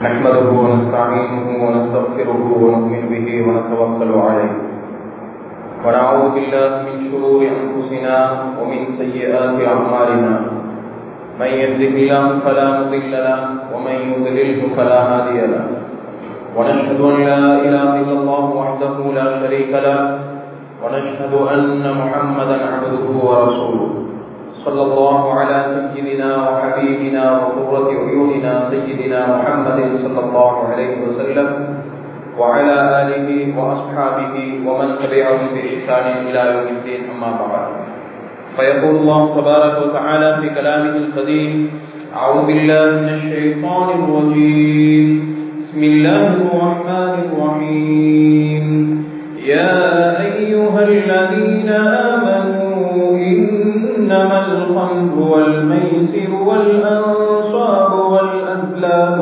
نحمده ونستعينه ونستغفره ونؤمن به ونتوكل عليه ونعوذ بالله من شرور أنفسنا ومن سيئات أعمالنا من يهده الله فلا مضل له ومن يضلله فلا هادي له ونشهد أن لا إله إلا الله وحده لا شريك له ونشهد أن محمدا عبده ورسوله صلى الله على سيدنا وحبيبنا وقرة عيوننا سيدنا محمد صلى الله عليه وسلم وعلى آله وأصحابه ومن تبعهم بإحسان إلى يوم الدين أما بعد فيقول الله تبارك وتعالى في كلامه القديم أعوذ بالله من الشيطان الرجيم بسم الله الرحمن الرحيم يا أيها الذين آمنوا إنما الخمر والميسر والأنصاب والأزلام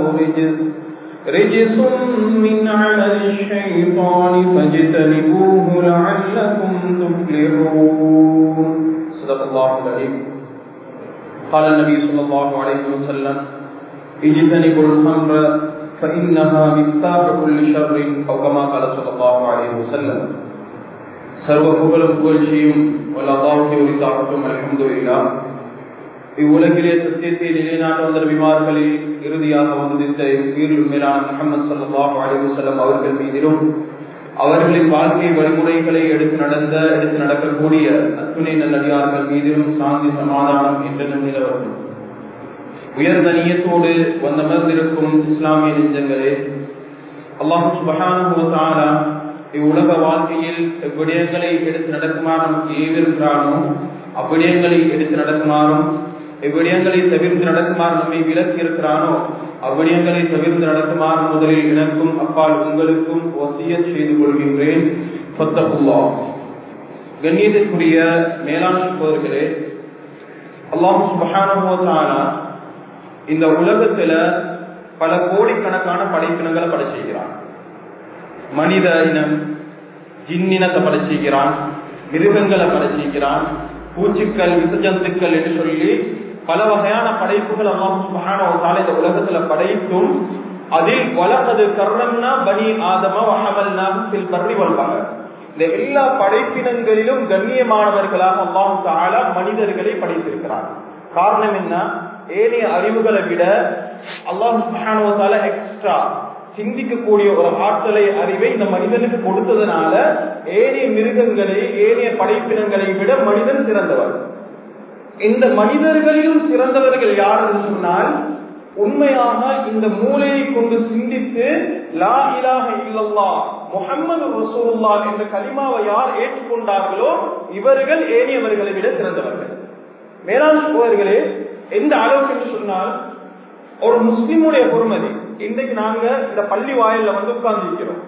رجس من عمل الشيطان فاجتنبوه لعلكم تفلحون صدق الله العظيم قال النبي صلى الله عليه وسلم اجتنبوا الخمر فإنها مفتاح كل شر أو كما قال صلى الله عليه وسلم சர்வ புகழும் புகழ்ச்சியும் அல்லாஹ்வுக்கே உரித்தாகட்டும். அல்ஹம்துலில்லாஹ். இவ்வுலகிலே சத்தியத்தை நிலைநாட்ட வந்த நபிமார்களில் இறுதியாக வந்திருந்த உயிரிலும் மேலான முஹம்மது ஸல்லல்லாஹு அலைஹி வஸல்லம் அவர்கள் மீதிலும் அவர்களின் வாழ்க்கை வழிமுறைகளை எடுத்து நடக்கக்கூடிய அத்துணை நல்லடியார்கள் மீதிலும் சாந்தி சமாதானம் என்றென்றும் நிலவட்டும். உயர்ந்த நியத்தோடு வந்தமர்ந்திருக்கும் இஸ்லாமிய நெஞ்சங்களே, அல்லாஹ் சுப்ஹானஹு வ தஆலா இவ்வுலக வாழ்க்கையில் எவ்விடயங்களை எடுத்து நடக்குமாறு நமக்கு ஏவிருக்கிறானோ அவ்விடயங்களை எடுத்து நடக்குமாறும், எவ்விடயங்களை தவிர்த்து நடக்குமாறு நம்மை விலக்கி இருக்கிறானோ அவ்விடயங்களை தவிர்த்து நடக்குமாறு முதலில் எனக்கும் அப்பால் உங்களுக்கும் வசியத் செய்து கொள்கின்றேன். ஃபத்தகுல்லாஹ். கண்ணியத்திற்குரிய மேலான சகோதரர்களே, அல்லாஹ் சுப்ஹானஹு வ தஆலா இந்த உலகத்துல பல கோடிக்கணக்கான படைப்பினங்களை படைச்சிருக்கிறான். மனித இனம், ஜின்னினத்தை படைச்சிருக்கிறான், மிருகங்களை படைச்சிருக்கிறான், பூச்சிக்கள், விசஜந்துக்கள் என்று சொல்லி பல வகையான படைப்புகள் அல்லாஹ் சுப்ஹானஹு வ தஆலா இந்த உலகத்துல படைத்தும் அதில் வலகது கர்ரம்னா பனி ஆதம வ ஹமல்னாஹும் ஃபில் பர்ரி வல் பஹர், இந்த எல்லா படைப்பினங்களிலும் கண்ணியமானவர்களாக அல்லாஹ் தஆலா மனிதர்களை படைத்திருக்கிறான். காரணம் என்ன? ஏனைய அறிவுகளை விட அல்லாஹ் சுப்ஹானஹு வ தஆலா எக்ஸ்ட்ரா சிந்திக்கக்கூடிய ஒரு ஆற்றலை, அறிவை இந்த மனிதனுக்கு கொடுத்ததுனால ஏனைய மிருகங்களை, ஏனைய படைப்பினங்களை விட மனிதன் சிறந்தவர். இந்த மனிதர்களிலும் சிறந்தவர்கள் யார் என்று சொன்னால், உண்மையாக இந்த மூளையை கொண்டு சிந்தித்து லா இலாஹ இல்லல்லாஹ் முஹம்மது ரசூலுல்லாஹ் என்ற கலிமாவை யார் ஏற்றுக்கொண்டார்களோ இவர்கள் ஏனையவர்களை விட சிறந்தவர்கள். மேலான சகோதரர்களே, எந்த அளவுக்கு என்று சொன்னால், ஒரு முஸ்லிமுடைய பொறுமதி, இன்றைக்கு நாங்க இந்த பள்ளி வாயில வந்து உட்கார்ந்து இருக்கிறோம்.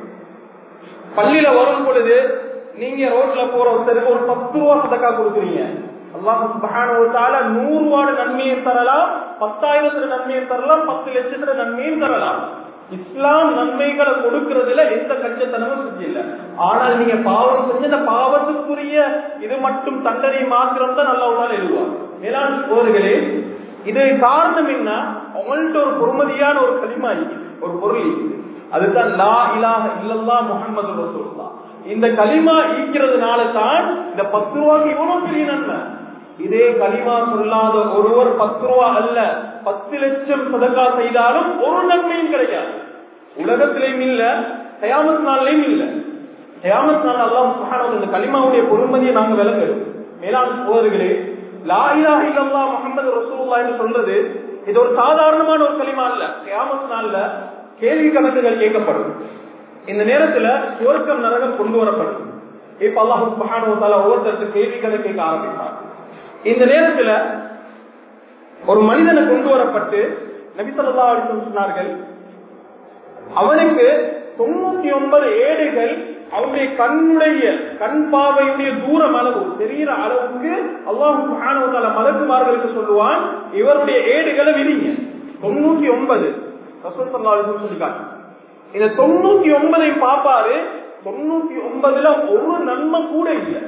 பள்ளியில வரும் பொழுது நீங்க ரோட்ல போற ஒருத்தருக்கு ஒரு 10 ரூபா சதக்கா கொடுக்குறீங்க. அல்லாஹ் சுப்ஹானஹு வ தஆலா 100 ரூபாய் நன்மையை தரலாம், 10,000 நன்மையை தரலாம், 10 லட்சத்துல நன்மையும் தரலாம். இஸ்லாம் நன்மைகளை கொடுக்கறதுல எந்த கஞ்சத்தனமும் செஞ்சில்ல. ஆனால் நீங்க பாவம் செஞ்ச அந்த பாவத்துக்குரிய இது மட்டும் தண்டனை மாத்திரம் தான் அல்லாஹ்வால எழுதுவாங்க. மேலான சகோதரர்களே, இது காரணம் என்ன? அவங்கள்ட்ட ஒரு பொறுமதியான ஒரு கலிமா, ஒரு பொருள், அதுதான் லா இலாஹ இல்லல்லாஹ் முஹம்மது ரசூலுல்லாஹ். இந்த கலிமா ஈக்கிறதுனால தான் இந்த 10 ரூபாய்க்கு இவ்வளவு பெரிய நன்மை. இதே கலிமா சொல்லாத ஒருவர் 10 ரூபா அல்ல 10 லட்சம் சதக்கா செய்தாலும் ஒரு நன்மையும் கிடையாது. உலகத்திலையும் இல்ல, கியாமத் நாளிலையும் இல்ல. கியாமத் நாள் அல்லாஹ் சுப்ஹானஹு இந்த கலிமாவுடைய பொறுமதியை நாங்க விளங்குறோம். மேலான சகோதரர்களே, லா இலாஹ இல்லல்லாஹ் முஹம்மது ரசூலுல்லாஹ் என்று சொல்றது இது ஒரு சாதாரணமான ஒரு கலிமா அல்ல. கியாமத் நாள்ல கேள்வி கணக்குகள் கேட்கப்படும். இந்த நேரத்துல சுவர்க்கம் நரகம் கொண்டு வரப்படும். இப்ப அல்லாஹ் சுப்ஹானஹு வ தஆலா ஒவ்வொருத்தருக்கு கேள்வி கணக்கு கேட்க ஆரம்பிப்பார். இந்த நேரத்துல ஒரு மனிதனை கொண்டு வரப்பட்டு நபி ஸல்லல்லாஹு அலைஹி வஸல்லம் சொன்னார்கள், அவனுக்கு 99 ஏடுகள் அவனுடைய கண் பார்வையுடைய தூரம் அளவு தெரிகிற அளவுக்கு அல்லாஹ் சுப்ஹானஹு வ தஆலா மலக்குமார்களுக்கு சொல்லுவான், இவருடைய ஏடுகளை விரிங்க. 99 ரசூல் ஸல்லல்லாஹு அலைஹி வஸல்லம் சொல்லிட்டாங்க. இந்த 99ஐ பாப்பாரு, 99ல ஒரு நன்மை கூட இல்லை,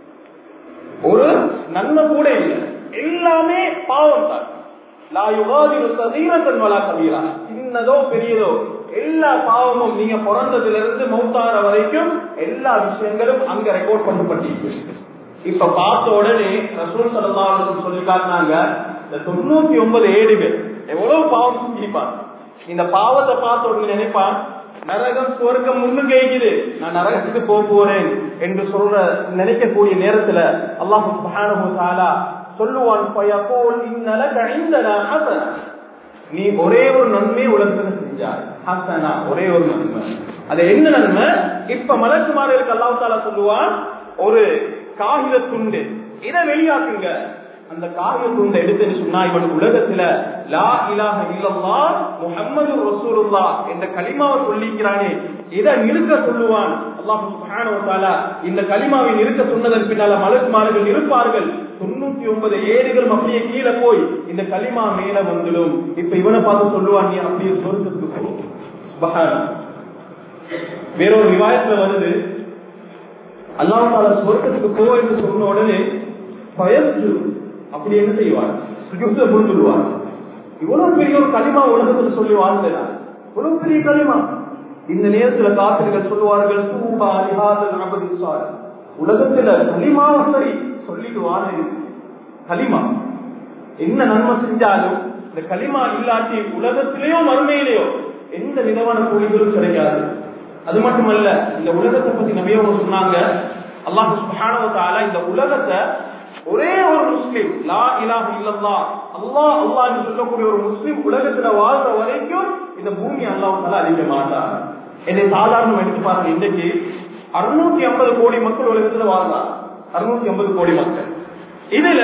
ஒரு நன்மை கூட இல்லை, எல்லாமே பாவம் தான். லா யுகாதிரு சகீரத்தன் வலா கபீரா, சின்ன சின்னதோ பெரியதோ எல்லா பாவமும் நீங்க பிறந்ததுல இருந்து மௌத்தார வரைக்கும் எல்லா விஷயங்களும் அங்க ரெக்கார்ட் பண்ணப்பட்டிருக்கு. இப்ப பார்த்த உடனே ரசூல் ஸல்லல்லாஹு அலைஹி வஸல்லம் சொல்லி காட்டினாங்க, இந்த 99 ஏடுகள் எவ்வளவு பாவம் செஞ்சிருப்பான். இந்த பாவத்தை பார்த்த உடனே நினைப்பான், நரகம் சுவர்க்கம் முன்னு கேக்குது, நான் நரகத்துக்கு போறேன் என்று சொல்ற நினைக்கக்கூடிய நேரத்துல அல்லாஹ் சுப்ஹானஹு வ தஆலா சொல்லுவான், ஃபயகூல் இன்னலக இந்தனா ஹஸனா, நீ ஒரே ஒரு நன்மை உலகத்துல செஞ்சாய், ஹஸனா ஒரே ஒரு நன்மை. அது என்ன நன்மை? இப்ப மலக்குமார்களுக்கு அல்லாஹ் தஆலா சொல்லுவான், ஒரு காகித துண்டு இதை வெளியாக்குங்க. அந்த காகித துண்டை எடுத்துன்னு சொன்னா இவன் உலகத்துல லா இலாஹ இல்லல்லாஹ் முஹம்மது ரசூலுல்லாஹ் என்ற கலிமாவை சொல்லிக்கிறானே, இதை நிறுத்த சொல்லுவான் அல்லாஹ் சுப்ஹானஹு வ தஆலா. இந்த கலிமாவை நிறுத்த சொன்னதன் பின்னால மலக்குமார்கள் இருப்பார்கள், 99 ஏடுகள் அப்படியே கீழே போய் இந்த கலிமா மேல வந்துடும். இப்ப இவனை பார்த்து சொல்லுவான், நீ அப்படியே சொர்க்கத்துக்கு போ. சுப்ஹானல்லாஹ். வேறொரு ரிவாயத்துல வருது, அல்லாஹ் தஆலா சொர்க்கத்துக்கு போ என்று சொன்ன உடனே பயந்து அப்படி என்ன செய்வார், சுஜூத்ல விழுந்துடுவார். இவ்வளவு பெரிய ஒரு கலிமா உலகத்துல சொல்லி வாழ்ந்தார், இவ்வளவு பெரிய கலிமா. இந்த நேரத்துல காப்பிர்கள் சொல்லுவார்கள், தூபா லிஹாதல் அபதி ஸாலிஹ், உலகத்துல கலிமாவை சரி சொல்லிட்டு வாழ்ந்து கலிமா என்ன நன்மை செஞ்சாலும் இந்த கலிமா இல்லாட்டி உலகத்திலேயோ மறுமையிலேயோ எந்த விதமான கூலிகளும் கிடைக்காது. அது மட்டுமல்ல, இந்த உலகத்தை பத்தி நபியே சொன்னாங்க, அல்லாஹ் சுப்ஹானஹு வ தஆலா இந்த உலகத்தை ஒரே ஒரு முஸ்லிம் லா இலாஹ இல்லல்லாஹ் அல்லாஹ் அல்லாஹ் என்று சொல்லக்கூடிய ஒரு முஸ்லிம் உலகத்துல வாழ்ற வரைக்கும் இந்த பூமி அல்லாஹ் தஆலா அழிக்க மாட்டார். என்னை சாதாரணம் எடுத்து பாருங்க, இன்னைக்கு 650 கோடி மக்கள் உலகத்துல வாழ்றாங்க. 650 கோடி மக்கள், இதுல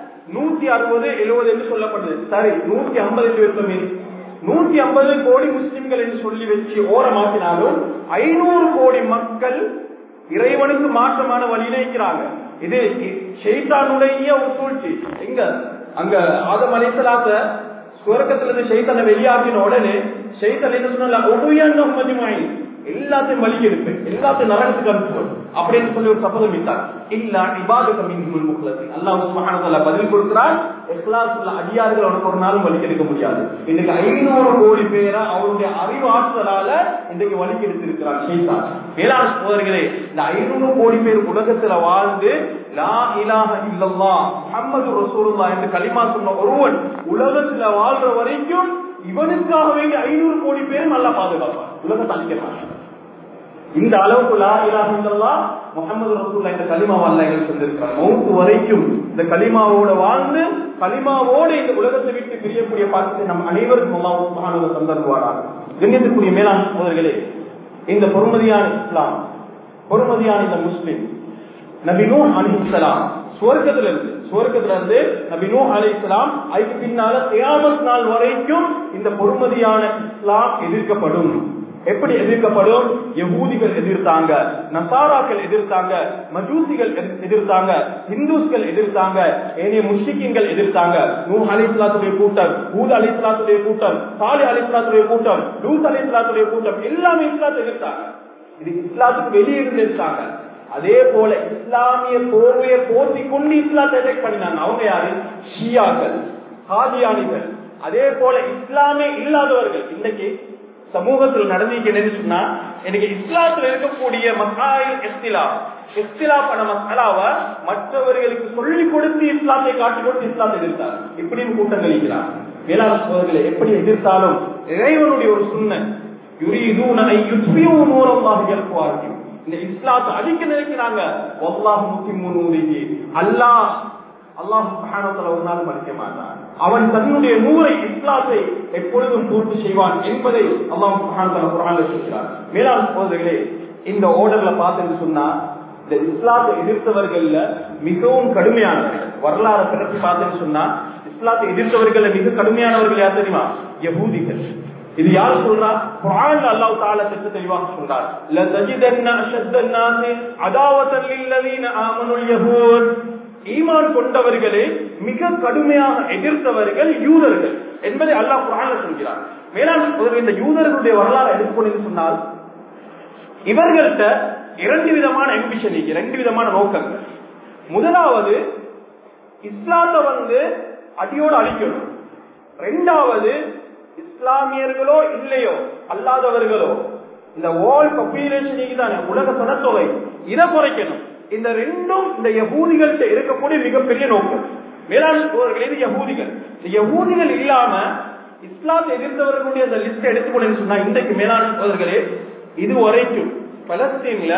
160 70 என்று சொல்லப்படுது. சரி, 150 இருக்கமே, 150 கோடி முஸ்லிம்கள் என்று சொல்லி வச்சு ஓரமாக்கினாலும் 500 கோடி மக்கள் இறைவனுக்கு மாற்றமான வழியில இருக்கிறாங்க. இது ஷைத்தானுடைய ஒரு சூழ்ச்சி. எங்க அங்க ஆதம் அலைஹிஸ்ஸலாத்தை சுவர்க்கத்திலிருந்து ஷைத்தானை வெளியாக்கின உடனே ஷைத்தான் என்ன சொன்னா, எல்லாத்தையும் வழி எடுப்பேன், எல்லாத்தையும் நரகத்துக்கு அனுப்புவோம் அப்படின்னு சொல்லி ஒரு சபதம் விட்டார். இல்ல இபாதக மின்ஹுல் முக்லஸீன், அல்லாஹ் சுப்ஹானஹு வ தஆலா பதில் கொடுக்கிறார், இக்லாஸ் உள்ள அடியார்கள் அவனுக்கு ஒரு நாளும் வழி எடுக்க முடியாது. இன்னைக்கு 500 கோடி பேரை அவருடைய அறிவு ஆற்றலால இன்றைக்கு வழி எடுத்திருக்கிறார் ஷைத்தான். மேலான சகோதரர்களே, இந்த 500 கோடி பேர் உலகத்துல வாழ்ந்து லா இலாஹ இல்லல்லாஹ் முஹம்மது ரசூலுல்லாஹ் என்று கலிமா சொன்ன ஒருவன் உலகத்துல வாழ்ற வரைக்கும் இவனுக்காக வேண்டிய 500 கோடி பேர் நல்லா பாதுகாப்பான், உலகத்தை அழிக்க மாட்டான். இந்த அளவுக்கு லா இலாஹ இல்லல்லாஹ் முஹம்மது ரசூலுல்லாஹ் இந்த கலிமாவை அல்லாஹ் எங்களுக்கு தந்திருக்கிறார். மௌத் வரைக்கும் இந்த கலிமாவோட வாழ்ந்து கலிமாவோட இந்த உலகத்தை விட்டு பிரியக்கூடிய பாக்கியத்தை நம் அனைவருக்கும் அல்லாஹ் சுப்ஹானஹு வ தஆலா தந்தருவாராக. கண்ணியத்துக்குரிய மேலான சகோதரர்களே, இந்த பொறுமதியான இஸ்லாம், பொறுமதியான இந்த முஸ்லிம், நபி நூஹ் அலைஹிஸ்ஸலாம் சுவர்க்கத்திலிருந்து நபி நூஹ் அலைஹிஸ்ஸலாம் அதுக்கு பின்னால கியாமத் நாள் வரைக்கும் இந்த பொறுமதியான இஸ்லாம் எதிர்க்கப்படும். எப்படி எதிர்க்கப்படும்? யஹூதிகள் எதிர்த்தாங்க, நசாராக்கள் எதிர்த்தாங்க, மஜூசிகள் எதிர்த்தாங்க, இந்துஸ்கள் எதிர்த்தாங்க, ஏனைய முஷ்ரிக்கீன்கள் எதிர்த்தாங்க. நூஹ் அலைஹிஸ்ஸலாத்துடைய கூட்டம், ஹூத் அலைஹிஸ்ஸலாத்துடைய கூட்டம், சாலிஹ் அலைஹிஸ்ஸலாத்துடைய கூட்டம், லூத் அலைஹிஸ்ஸலாத்துடைய கூட்டம் எல்லாமே இஸ்லாத்தை எதிர்த்தாங்க. இது இஸ்லாத்துக்கு வெளியே இருந்து எதிர்த்தாங்க. அதே போல இஸ்லாமிய போர்வையை போர்த்தி கொண்டு இஸ்லாத்தை அட்டாக் பண்ணினாங்க. அவங்க யாரு? ஷியாக்கள், காதியானிகள். அதே போல இஸ்லாமே இல்லாதவர்கள் இன்னைக்கு சமூகத்தில் நடந்தீங்கன்னு சொன்னா, இன்னைக்கு இஸ்லாத்துல இருக்கக்கூடிய மசாயில் இஸ்திலாஃபான மசாலாவை மற்றவர்களுக்கு சொல்லிக் கொடுத்து இஸ்லாத்தை காட்டிக் கொடுத்து இஸ்லாத்தை எதிர்த்தார். இப்படியும் கூட்டங்கள் இருக்கிறார். வேளாண் சோதர்களை எப்படி எதிர்த்தாலும் இறைவனுடைய ஒரு சுன்னத், யுரீதுன ஐ யுத்ஃபியூ நூரல்லாஹி யல்குவார்ஹிம், இந்த இஸ்லாத்தை அழிக்க நினைக்கிறாங்க. வல்லாஹு முத்திம்மு நூரிஹி, அல்லாஹ் சுப்ஹானஹு வ தஆலா ஒரு நாள் மறைக்க மாட்டான். அவன் தன்னுடைய நூரை இஸ்லாத்தை எப்பொழுதும் பூர்த்தி செய்வான் என்பதை அல்லாஹ் சுப்ஹானஹு வ தஆலா குர்ஆனில் சொல்கிறார். மேலான சகோதரர்களே, இந்த ஆர்டர்ல பார்த்தேன்னு சொன்னா, இந்த இஸ்லாத்தை எதிர்த்தவர்கள்ல மிகவும் கடுமையானவர்கள் வரலாறு பற்றி பார்த்தேன்னு சொன்னா, இஸ்லாத்தை எதிர்த்தவர்கள் மிக கடுமையானவர்கள் யார் தெரியுமா? யஹூதிகள். இது யார் சொல்றா? குர்ஆன்ல அல்லாஹ் தஆலா தெளிவாக சொல்றார், லதஜிதன்ன அஷத்தன்னாஸி அதாவத்தன் லில்லதீன ஆமனுல் யஹூத், ஈமான் கொண்டவர்களே மிக கடுமையாக எதிர்த்தவர்கள் யூதர்கள் என்பதை அல்லாஹ் குர்ஆன்ல சொல்கிறார். மேலான இந்த யூதர்களுடைய வரலாறு எடுத்துக்கொண்டு சொன்னால், இவர்கள்ட்ட 2 விதமான ஆம்பிஷன், 2 விதமான நோக்கங்கள். முதலாவது, இஸ்லாத்தை அடியோடு அழிக்கணும். 2வது, இஸ்லாமியர்களோ இல்லையோ அல்லாதவர்களோ இந்த வேர்ல்ட் பாப்புலேஷன் தானே உலக சனத்தொகை இதை குறைக்கணும். இந்த ரெண்டும் இந்த யகூதிகள்கிட்ட இருக்கக்கூடிய மிகப்பெரிய நோக்கம். மேலாண்மை இது யகூதிகள். இந்த யகூதிகள் இல்லாம இஸ்லாத்தை எதிர்த்தவர்களுடைய அந்த லிஸ்ட் எடுத்துக்கொண்டு சொன்னா இன்றைக்கு மேலாண்மை இது வரைக்கும் பலஸ்தீன்ல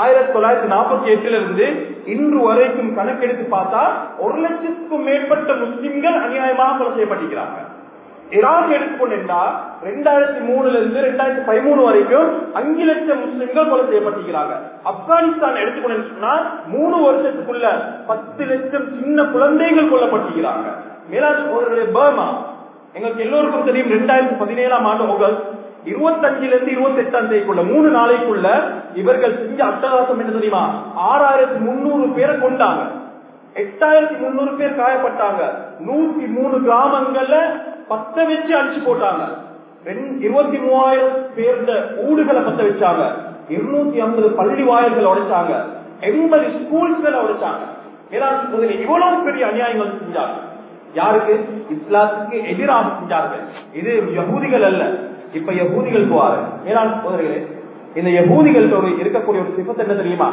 1948 இருந்து இன்று வரைக்கும் கணக்கெடுத்து பார்த்தா 1 லட்சத்துக்கும் மேற்பட்ட முஸ்லிம்கள் அநியாயமாக கொலை செய்யப்பட்டிருக்கிறாங்க. ஈராக் எடுத்துக்கொண்டா 2003 இருந்து 2013 வரைக்கும் 5 லட்சம் முஸ்லிம்கள் கொலை செய்யப்பட்டிருக்கிறாங்க. ஆப்கானிஸ்தான் எடுத்துக்கொண்டா 3 வருஷத்துக்குள்ள 10 லட்சம் சின்ன குழந்தைகள் கொல்லப்பட்டிருக்கிறாங்க. மேலாண்மை பர்மா எங்களுக்கு எல்லோருக்கும் தெரியும் 2017 ஆண்டு ஆகஸ்ட் 25 இருந்து 28 தேதிக்குள்ள 3 நாளைக்குள்ள இவர்கள் செஞ்ச அட்டகாசம் என்ன தெரியுமா? 6300 பேரை கொண்டாங்க, 8300 பேர் காயப்பட்டாங்க, 103 கிராமங்கள்ல 10 வச்சு அடிச்சு போட்டாங்க, 23000 பேர் ஊடுகளை பத்த வச்சாங்க, 250 பள்ளி வாயில்கள் உடைச்சாங்க, 80 ஸ்கூல்ஸ்களை உடைச்சாங்க. இவ்வளவு பெரிய அநியாயங்கள் செஞ்சாங்க. யாருக்கு? இஸ்லாத்துக்கு எதிராக செஞ்சார்கள். இது யகூதிகள் அல்ல. இப்ப யகூதிகள் போவாரு. மேலாண் சகோதரர்களே, இந்த யகூதிகள் இருக்கக்கூடிய ஒரு சிபத்து என்ன தெரியுமா?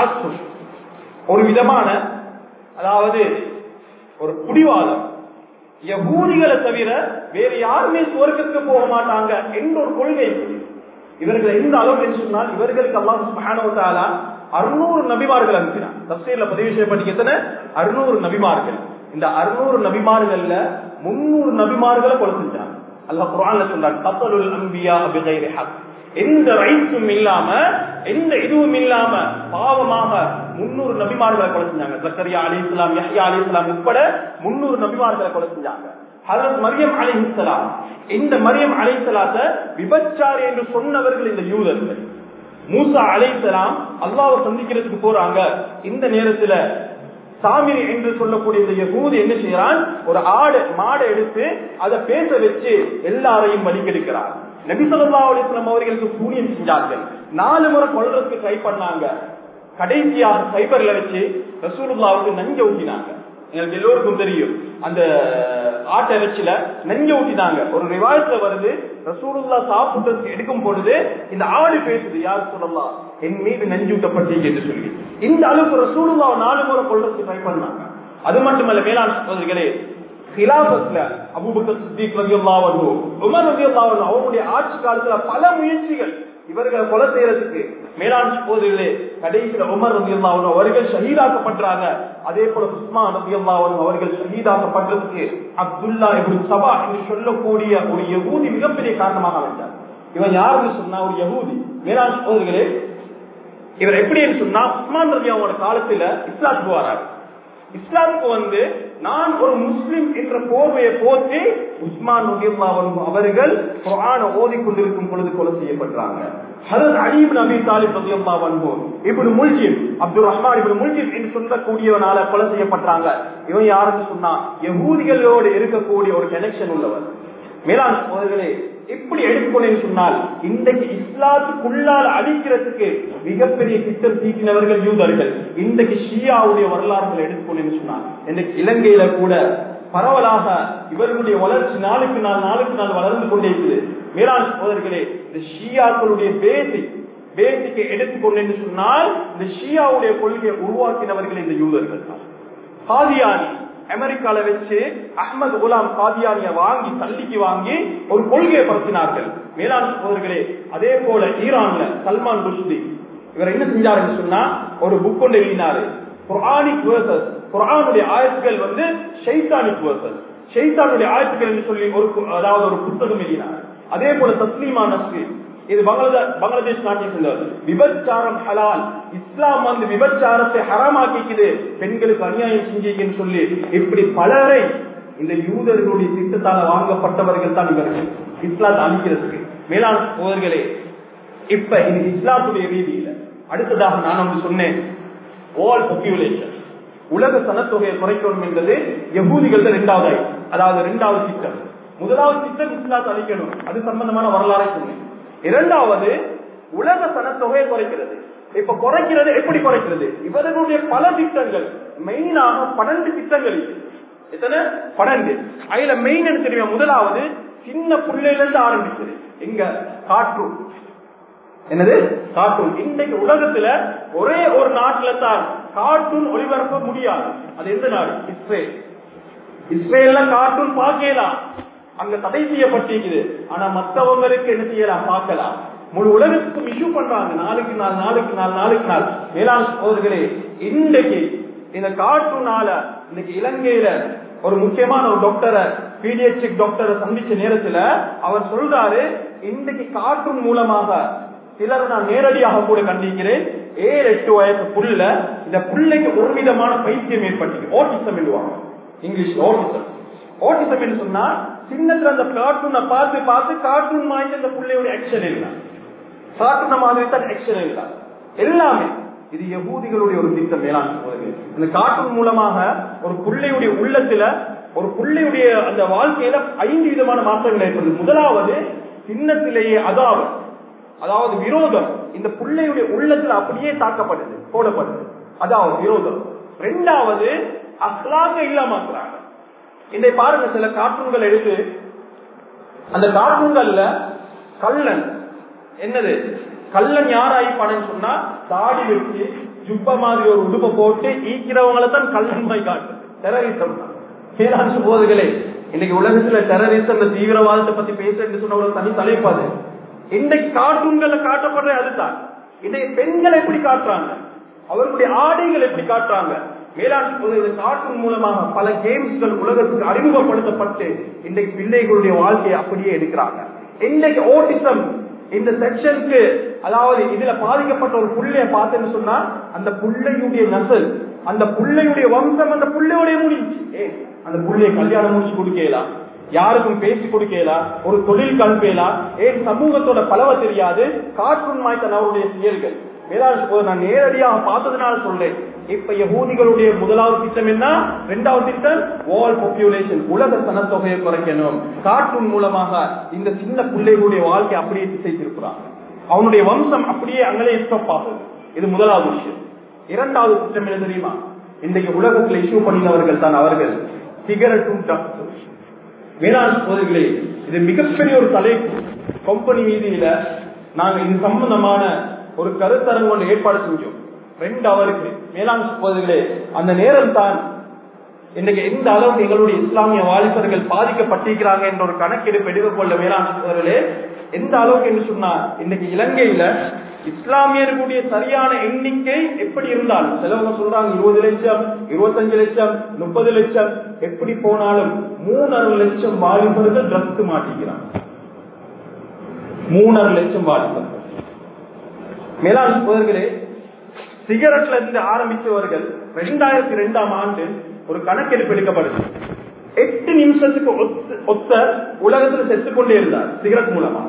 ஒரு விதமான, அதாவது ஒரு புடிவாதம். யகூதிகளை தவிர வேறு யாருமே சுவர்க்கத்துக்கு போக மாட்டாங்க என்ற ஒரு கொள்கை. இவர்கள் எந்த அளவுக்கு சொன்னால் இவர்களுக்கு அல்லாஹ் சுப்ஹானஹு வ தஆலா 600 நபிமார்கள் அனுப்பினார். தஃசீர்ல பதிவு செய்யப்பட்ட எத்தனை? 600 நபிமார்கள். இந்த 600 நபிமார்கள்ல 300 நபிமார்களை கொலை செஞ்சாங்க. அல்லாஹ் குர்ஆன்ல சொல்றான், தஸலுல் அன்பியா பிகைரி ஹக். எந்த ரைட்ஸும் இல்லாம, எந்த இதுவும் இல்லாம பாவமாக 300 நபிமார்களை கொலை செஞ்சாங்க. ஜக்கரியா அலைஹிஸ்ஸலாம், யஹ்யா அலைஹிஸ்ஸலாம் உட்பட 300 நபிமார்களை கொலை செஞ்சாங்க. ஹஜ்ரத் மரியம் அலைஹிஸ்ஸலாம், இந்த மரியம் அலைஹிஸ்ஸலாத்தை விபச்சாரி என்று சொன்னவர்கள் இந்த யூதர்கள். மூசா அலைஹிஸ்ஸலாம் அல்லாஹ்வை சந்திக்கிறதுக்கு போறாங்க. இந்த நேரத்துல சாமிரி என்று சொல்லக்கூடிய இந்த யகூதி என்ன செய்யறான்? ஒரு மாடை எடுத்து அதை பேச வச்சு எல்லாரையும் வலிக்கெடுக்கிறார். நபி ஸல்லல்லாஹு அலைஹி வஸல்லம் அவர்களுக்கு சூனியம் செஞ்சார்கள். 4 முறை கொல்றதுக்கு ட்ரை பண்ணாங்க. கடைசியாக சைபர்ல வச்சு ரசூலுல்லாஹ்வுக்கு நஞ்ச ஊத்தினாங்க. எங்களுக்கு எல்லோருக்கும் தெரியும், அந்த ஆட்டை வச்சுல நஞ்ச ஊத்தினாங்க. ஒரு ரிவாயத்துல வருது, ரசூலுல்லாஹ் சாப்பிட்டு எடுக்கும் பொழுது இந்த ஆடு பேசுது, யார் சொல்லலாம் என் மீது நஞ்சு ஊட்டப்பட்டீங்க என்று சொல்லி. இந்த அளவுக்கு ரசூலுல்லாஹ் 4 முறை கொல்றதுக்கு ட்ரை பண்ணாங்க. அது மட்டுமல்ல மேலாண் சகோதரர்களே, ஹிலாஃபத்ல அபூபக்கர் சித்திக் ரலியல்லாஹு அன்ஹு, உமர் ரலியல்லாஹு அன்ஹு அவருடைய ஆட்சி காலத்துல பல முயற்சிகள் இவர்களை கொலை செய்யறதுக்கு. மேலாண் சகோதரர்களே, கடைசியில உமர் ரலியல்லாஹு அன்ஹு அவர்கள் ஷஹீதாக்கப்படுறாங்க. அதே போல உஸ்மான் ரலியல்லாஹு அன்ஹு அவர்கள் ஷஹீதாக்கப்படுறதுக்கு அப்துல்லா இப்னு சபா என்று சொல்லக்கூடிய ஒரு யகூதி மிகப்பெரிய காரணமாக அமைந்தார். இவன் யாருன்னு சொன்னா ஒரு யகூதி. மேலாண் சகோதரர்களே, இவர் எப்படி சொன்னா உஸ்மான் ரலியல்லாஹு அன்ஹு காலத்துல இஸ்லாத்துக்கு வராரு. இஸ்லாமுக்கு வந்து நான் ஒரு முஸ்லிம் என்ற போர்வையை போற்றி உஸ்மான் ரலியல்லாஹு அன்ஹு அவர்கள் குர்ஆனை ஓதிக்கொண்டிருக்கும் பொழுது கொலை செய்யப்படுறாங்க. ஹஜ்ரத் அலி இப்னு அபீ தாலிப் ரலியல்லாஹு அன்ஹு இப்னு முல்ஜிம், அப்துல் ரஹ்மான் இப்னு முல்ஜிம் என்று சொல்லக்கூடியவனால கொலை செய்யப்படுறாங்க. இவன் யாருக்கு சொன்னா யகூதிகளோடு இருக்கக்கூடிய ஒரு கனெக்ஷன் உள்ளவர். மேலாண் சகோதரர்களே, இப்படி எடுத்துக்கொண்டேன்னு சொன்னால் இன்றைக்கு இஸ்லாத்துக்குள்ளால் அழிக்கிறதுக்கு மிகப்பெரிய திட்டம் தீட்டினவர்கள் யூதர்கள். இன்றைக்கு ஷியாவுடைய வரலாறுகளை எடுத்துக்கொண்டேன்னு சொன்னால் இன்றைக்கு இலங்கையில கூட பரவலாக இவர்களுடைய வளர்ச்சி நாளுக்கு நாள் வளர்ந்து கொண்டே இருக்குது. மேலாண் சகோதரர்களே, இந்த ஷியாக்களுடைய பேசிக்கை எடுத்துக்கொண்டேன்னு சொன்னால் இந்த ஷியாவுடைய கொள்கையை உருவாக்கினவர்கள் இந்த யூதர்கள் தான். காதியானி அமெரிக்கால வச்சு அஹ்மது குலாம் காதியானிய வாங்கி தள்ளிக்கு வாங்கி ஒரு கொள்கையை பரப்பினார்கள். மேலாண் சகோதரர்களே, அதே போல ஈரான்ல சல்மான் ருஷ்தி இவர் என்ன செஞ்சாருன்னு சொன்னா ஒரு புக் கொண்டு எழுதினாரு, குர்ஆனிக் வெர்சஸ், குர்ஆனுடைய ஆயத்துக்கள் வந்து ஷைத்தானிக் வெர்சஸ், ஷைத்தானுடைய ஆயத்துக்கள் என்று சொல்லி அதாவது ஒரு புத்தகம் எழுதினார். அதே போல தஸ்லீமா நஸ்ரி, இது பங்களாதேஷ் நாட்டை சேர்ந்தவர். விபச்சாரம் ஹலால், இஸ்லாம் வந்து விபச்சாரத்தை ஹராமாக்கிக்குது, பெண்களுக்கு அநியாயம் செஞ்சீங்கன்னு சொல்லி இப்படி பலரை இந்த யூதர்களுடைய திட்டத்தால் வாங்கப்பட்டவர்கள் தான் இவர்கள் இஸ்லாத்தை அழிக்கிறதுக்கு. மேலாண் சகோதரர்களே, இப்ப இது இஸ்லாத்துடைய ரீதியில அடுத்ததாக நான் ஒன்று சொன்னேன், வேர்ல்ட் பாப்புலேஷன், உலக சனத்தொகையை குறைக்கணும் என்பது யகூதிகள் இரண்டாவது, அதாவது இரண்டாவது திட்டம். முதலாவது திட்டம் இஸ்லாத்தை அழிக்கணும், அது சம்பந்தமான வரலாறை சொன்னேன். இரண்டாவது உலக சனத்தொகையை குறைக்கிறது. இப்ப குறைக்கிறது எப்படி குறைக்கிறது? இவர்களுடைய பல திட்டங்கள், மெயினாக 12 திட்டங்கள். எத்தனை? 12. அதுல மெயின் என்ன தெரியுமா? முதலாவது சின்ன புள்ளையில இருந்து ஆரம்பிச்சது. எங்க கார்ட்டூன் என்னது கார்ட்டூன். இன்றைக்கு உலகத்துல ஒரே ஒரு நாட்டுல தான் கார்ட்டூன் ஒளிபரப்ப முடியாது. அது எந்த நாடு? இஸ்ரேல். இஸ்ரேல்ல கார்ட்டூன் பார்க்கலாம், அங்க தடை செய்யப்பட்டிருக்குது. ஆனா மற்றவங்களுக்கு என்ன செய்யலாம், பார்க்கலாம். முழு உலகத்துக்கும் இஷ்யூ பண்றாங்க, நாளுக்கு நாள். வேளாண் சகோதரர்களே, இன்றைக்கு இந்த கார்ட்டூனால இன்னைக்கு இலங்கையில ஒரு முக்கியமான ஒரு டாக்டரை, பீடியாட்ரிக் டாக்டரை சந்திச்ச நேரத்துல அவர் சொல்றாரு, இன்றைக்கு கார்ட்டூன் மூலமாக சிலர் நான் நேரடியாக கூட கண்டிக்கிறேன், 7-8 வயசு புள்ள, இந்த புள்ளைக்கு ஒரு விதமான பைத்தியம் ஏற்பட்டு ஓட்டிசம் எழுவாங்க இங்கிலீஷ். ஓட்டிசம் என்று சொன்னா சின்னத்துல அந்த கார்ட்டூனை பார்த்து கார்ட்டூன் மாதிரி அந்த புள்ளையோட ஆக்ஷன் இல்ல, கார்ட்டூன் மாதிரி தான் ஆக்ஷன் இல்ல எல்லாமே. இது யகூதிகளுடைய ஒரு திட்டம். மேலாண் இந்த கார்ட்டூன் மூலமாக ஒரு புள்ளையுடைய உள்ளத்துல, ஒரு புள்ளையுடைய அந்த வாழ்க்கையில 5 விதமான மாற்றங்கள் ஏற்படுது. முதலாவது சின்னத்திலேயே அதாவது விரோதம் இந்த புள்ளையுடைய உள்ளத்துல அப்படியே தாக்கப்படுது, போடப்படுது, அதாவது விரோதம். 2வது அஸ்லாக இல்லாமக்குறாங்க. இதை பாருங்க, சில கார்ட்டூன்கள் எடுத்து அந்த கார்ட்டூன்கள்ல கள்ளன் என்னது, கள்ளன் யாராயிப்பானு சொன்னா தாடி வச்சு ஜுப்ப மாதிரி ஒரு உடுப்பை போட்டு ஈக்கிறவங்களை தான் கள்ளன் போய் காட்டு. டெரரிசம் தான் போதுகளே. இன்னைக்கு உலகத்துல டெரரிசம் தீவிரவாதத்தை பத்தி பேச சொன்ன ஒரு தனி தலைப்பாது. இன்றைக்கு கார்ட்டூன்கள்ல காட்டப்படுற அதுதான். இன்றைக்கு பெண்கள் எப்படி காட்டுறாங்க, அவர்களுடைய ஆடைகள் எப்படி காட்டுறாங்க. வேளாண் கார்ட்டூன் மூலமாக பல கேம்ஸ்கள் உலகத்துக்கு அறிமுகப்படுத்தப்பட்டு இன்றைக்கு பிள்ளைகளுடைய வாழ்க்கையை அப்படியே எடுக்கிறாங்க. இன்றைக்கு ஓட்டிசம் இந்த செக்ஷனுக்கு, அதாவது இதுல பாதிக்கப்பட்ட ஒரு புள்ளைய பார்த்தேன்னு சொன்னா அந்த புள்ளையுடைய நசல், அந்த புள்ளையுடைய வம்சம் அந்த புள்ளையோட முடிஞ்சு. அந்த புள்ளைய கல்யாணம் முடிச்சு கொடுக்கலாம், யாருக்கும் பேசி கொடுக்கலாம், ஒரு தொழில் கல்வியலாம், சமூகத்தோட பலவ தெரியாது. கார்ட்டூன் மாய்த்தன் அவருடைய செயல்கள். நான் நேரடியாக பார்த்ததுனால சொல்றேன். இப்ப யகூதிகளுடைய முதலாவது திட்டம் என்ன, 2வது திட்டம் வேர்ல்ட் பாப்புலேஷன், உலக சனத்தொகையை குறைக்கணும். கார்ட்டூன் மூலமாக இந்த சின்ன பிள்ளைகளுடைய வாழ்க்கை அப்படியே திசை திருப்புறாங்க, அவனுடைய வம்சம் அப்படியே அங்கே ஸ்டாப் ஆகுது. இது முதலாவது விஷயம். 2வது திட்டம் என்ன தெரியுமா, இன்றைக்கு உலகத்தில் இஷ்யூ பண்ணினவர்கள் தான் அவர்கள் சிகரெட்டும் ட்ரக்ஸ். வேளாண் சகோதரிகளே, இது மிகப்பெரிய ஒரு தலைப்பு. கம்பெனி வீதியில நாங்க இது சம்பந்தமான ஒரு கருத்தரங்கு ஏற்பாடு செஞ்சோம் 2 ஹவருக்கு. மேலாண் சகோதரிகளே, அந்த நேரம் தான் இன்னைக்கு எந்த அளவுக்கு எங்களுடைய இஸ்லாமிய வாலிபர்கள் பாதிக்கப்பட்டிருக்கிறாங்க என்ற ஒரு கணக்கெடுப்பு எடுத்துக்கொள்ள. மேலாண் சகோதரிகளே, எந்த அளவுக்கு என்று சொன்னா இன்னைக்கு இலங்கையில இஸ்லாமியர்களுடைய சரியான எண்ணிக்கை எப்படி இருந்தாலும், சிலவங்க சொல்றாங்க 20 லட்சம், 25 லட்சம், 30 லட்சம், எப்படி போனாலும் 3.5 லட்சம் வாலிபர்கள் ட்ரக்ஸ் மாட்டிக்கிறாங்க. 3.5 லட்சம் வாலிபர்கள். மேலாண் சகோதரர்களே, சிகரெட்ல இருந்து ஆரம்பித்தவர்கள் 2002ஆம் ஆண்டு ஒரு கணக்கெடுப்பு எடுக்கப்படுது. 8 நிமிஷத்துக்கு ஒத்த உலகத்தில் செத்துக் கொண்டே இருந்தார் சிகரெட் மூலமாக.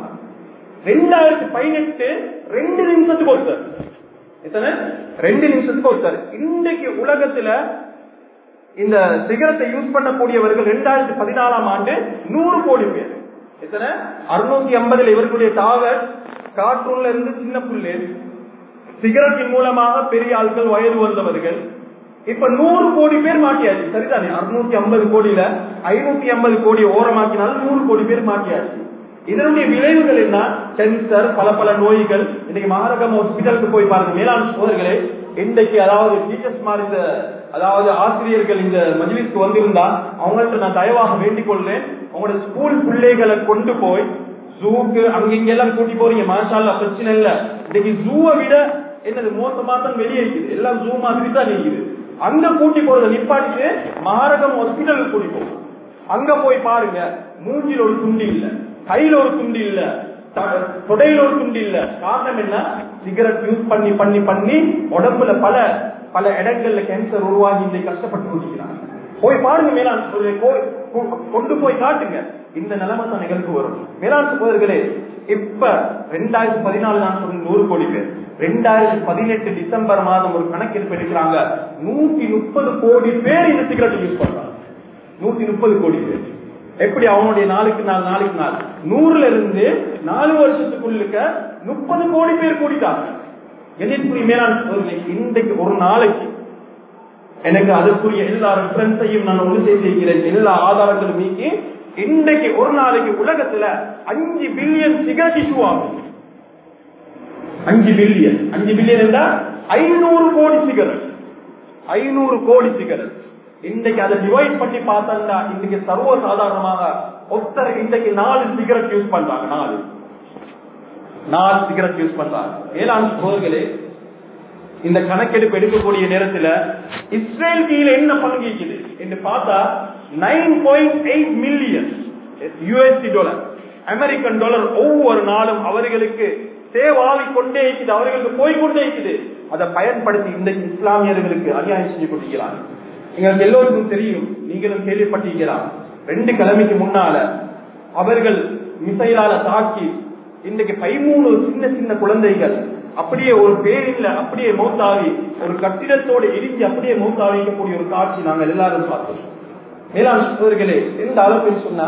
2018 2 நிமிஷத்துக்கு ஒருத்தர். எத்தனை? 2 நிமிஷத்துக்கு ஒருத்தர். இன்றைக்கு உலகத்துல இந்த சிகரெட்டை யூஸ் பண்ணக்கூடியவர்கள் 2014ஆம் ஆண்டு 100 கோடி பேர். எத்தனை? 650. இவர்களுடைய டார்கெட் கார்ட்டூன்ல இருந்து சின்ன புள்ளே, சிகரெட்டின் மூலமாக பெரிய ஆட்கள், வயது வந்தவர்கள். இப்ப 100 கோடி பேர் மாட்டியாச்சு. சரிதானே? 650 கோடியில 550 கோடி ஓரமாக்கினாலும் 100 கோடி பேர் மாட்டியாச்சு. இதனுடைய விளைவுகள் என்ன? கேன்சர், பல நோய்கள். இன்னைக்கு மாரகம் ஹாஸ்பிட்டலுக்கு போய் பாருங்க. மேலாண் சோதர்களே, இன்றைக்கு அதாவது டீச்சர்ஸ் மாதிரி இந்த அதாவது ஆசிரியர்கள் இந்த மஜ்லிஸ்க்கு வந்திருந்தா அவங்கள்ட்ட நான் தயவாக வேண்டிக் கொள்றேன், உங்களோட ஸ்கூல் பிள்ளைகளை கொண்டு போய் ஜூக்கு அங்கெல்லாம் கூட்டி போறீங்க, மாஷால்லா, பிரச்சனை இல்ல. இன்னைக்கு ஜூவை விட என்னது மோசமா தான் வெளியே இருக்குது, எல்லாம் ஜூ மாதிரி தான் இருக்குது. அங்க கூட்டி போறத நிப்பாட்டிட்டு மாரகம் ஹாஸ்பிட்டலுக்கு கூட்டி போகும். அங்க போய் பாருங்க, மூஞ்சில ஒரு துண்டி இல்ல, கையில ஒரு துண்டி இல்ல, தொடையில ஒரு துண்டி இல்ல. காரணம் என்ன? சிகரெட் யூஸ் பண்ணி பண்ணி பண்ணி உடம்புல பல இடங்கள்ல கேன்சர் உருவாகி இதை கஷ்டப்பட்டு கொண்டிருக்கிறாங்க. போய் பாருங்க, மேலாண் கொண்டு போய் காட்டுங்க. இந்த நிலைமை தான் நிகழ்வு வரும். மேலாண் சகோதரர்களே, இப்ப 2014 நான் சொன்ன 100 கோடி பேர், 2018 டிசம்பர் மாதம் ஒரு கணக்கெடுப்பு எடுக்கிறாங்க, 130 கோடி பேர் இந்த சிகரெட் யூஸ் பண்றாங்க. 130 கோடி பேர். எப்படி அவனுடைய நாளுக்கு நாள் 100ல இருந்து 4 வருஷத்துக்குள்ளுக்க 30 கோடி பேர் கூடிட்டாங்க. என்னுடைய மேலாண் இன்றைக்கு ஒரு நாளைக்கு எனக்கு அதற்குரிய எல்லா ரெஃபரன்ஸையும் நான் ஒன்று செய்திருக்கிறேன், எல்லா ஆதாரங்களும் நீக்கி இன்றைக்கு ஒரு நாளைக்கு உலகத்துல 5 பில்லியன் சிகரெட் இஷ்யூ ஆகும். 5 பில்லியன் என்றா 500 கோடி சிகரெட். 500 கோடி சிகரெட். இன்றைக்கு அதை டிவைட் பண்ணி பார்த்தா இன்னைக்கு சர்வ சாதாரணமாக ஒருத்தர் இன்றைக்கு 4 சிகரெட் யூஸ் பண்றாங்க. 4 சிகரெட் யூஸ் பண்றாங்க. மேலாண் சோழர்களே, இந்த கணக்கெடுப்பு எடுக்கக்கூடிய நேரத்தில் இஸ்ரேல் கீழே என்ன பங்கிக்குது என்று பார்த்தா 9.8 million USD dollar, American dollar ஒவ்வொரு நாளும் அவர்களுக்கு சேவாகி கொண்டே இருக்குது, அவர்களுக்கு போய்கொண்டே இருக்குது. அதை பயன்படுத்தி இன்றைக்கு இஸ்லாமியர்களுக்கு அநியாயம் செஞ்சு கொண்டிருக்கிறார். எங்களுக்கு எல்லோருக்கும் தெரியும், நீங்களும் கேள்விப்பட்டிருக்கிறார். 2 கிழமைக்கு முன்னால அவர்கள் மிசைலால தாக்கி இன்றைக்கு 13 சின்ன சின்ன குழந்தைகள் அப்படியே ஒரு பேரில் அப்படியே மௌத்தாவி, ஒரு கட்டிடத்தோடு இடிஞ்சு அப்படியே மௌத்தாவிக்கக்கூடிய ஒரு காட்சி நாங்கள் எல்லாரும் பார்த்தோம். மேலாண் சோதர்களே, எந்த அளவுக்கு சொன்னா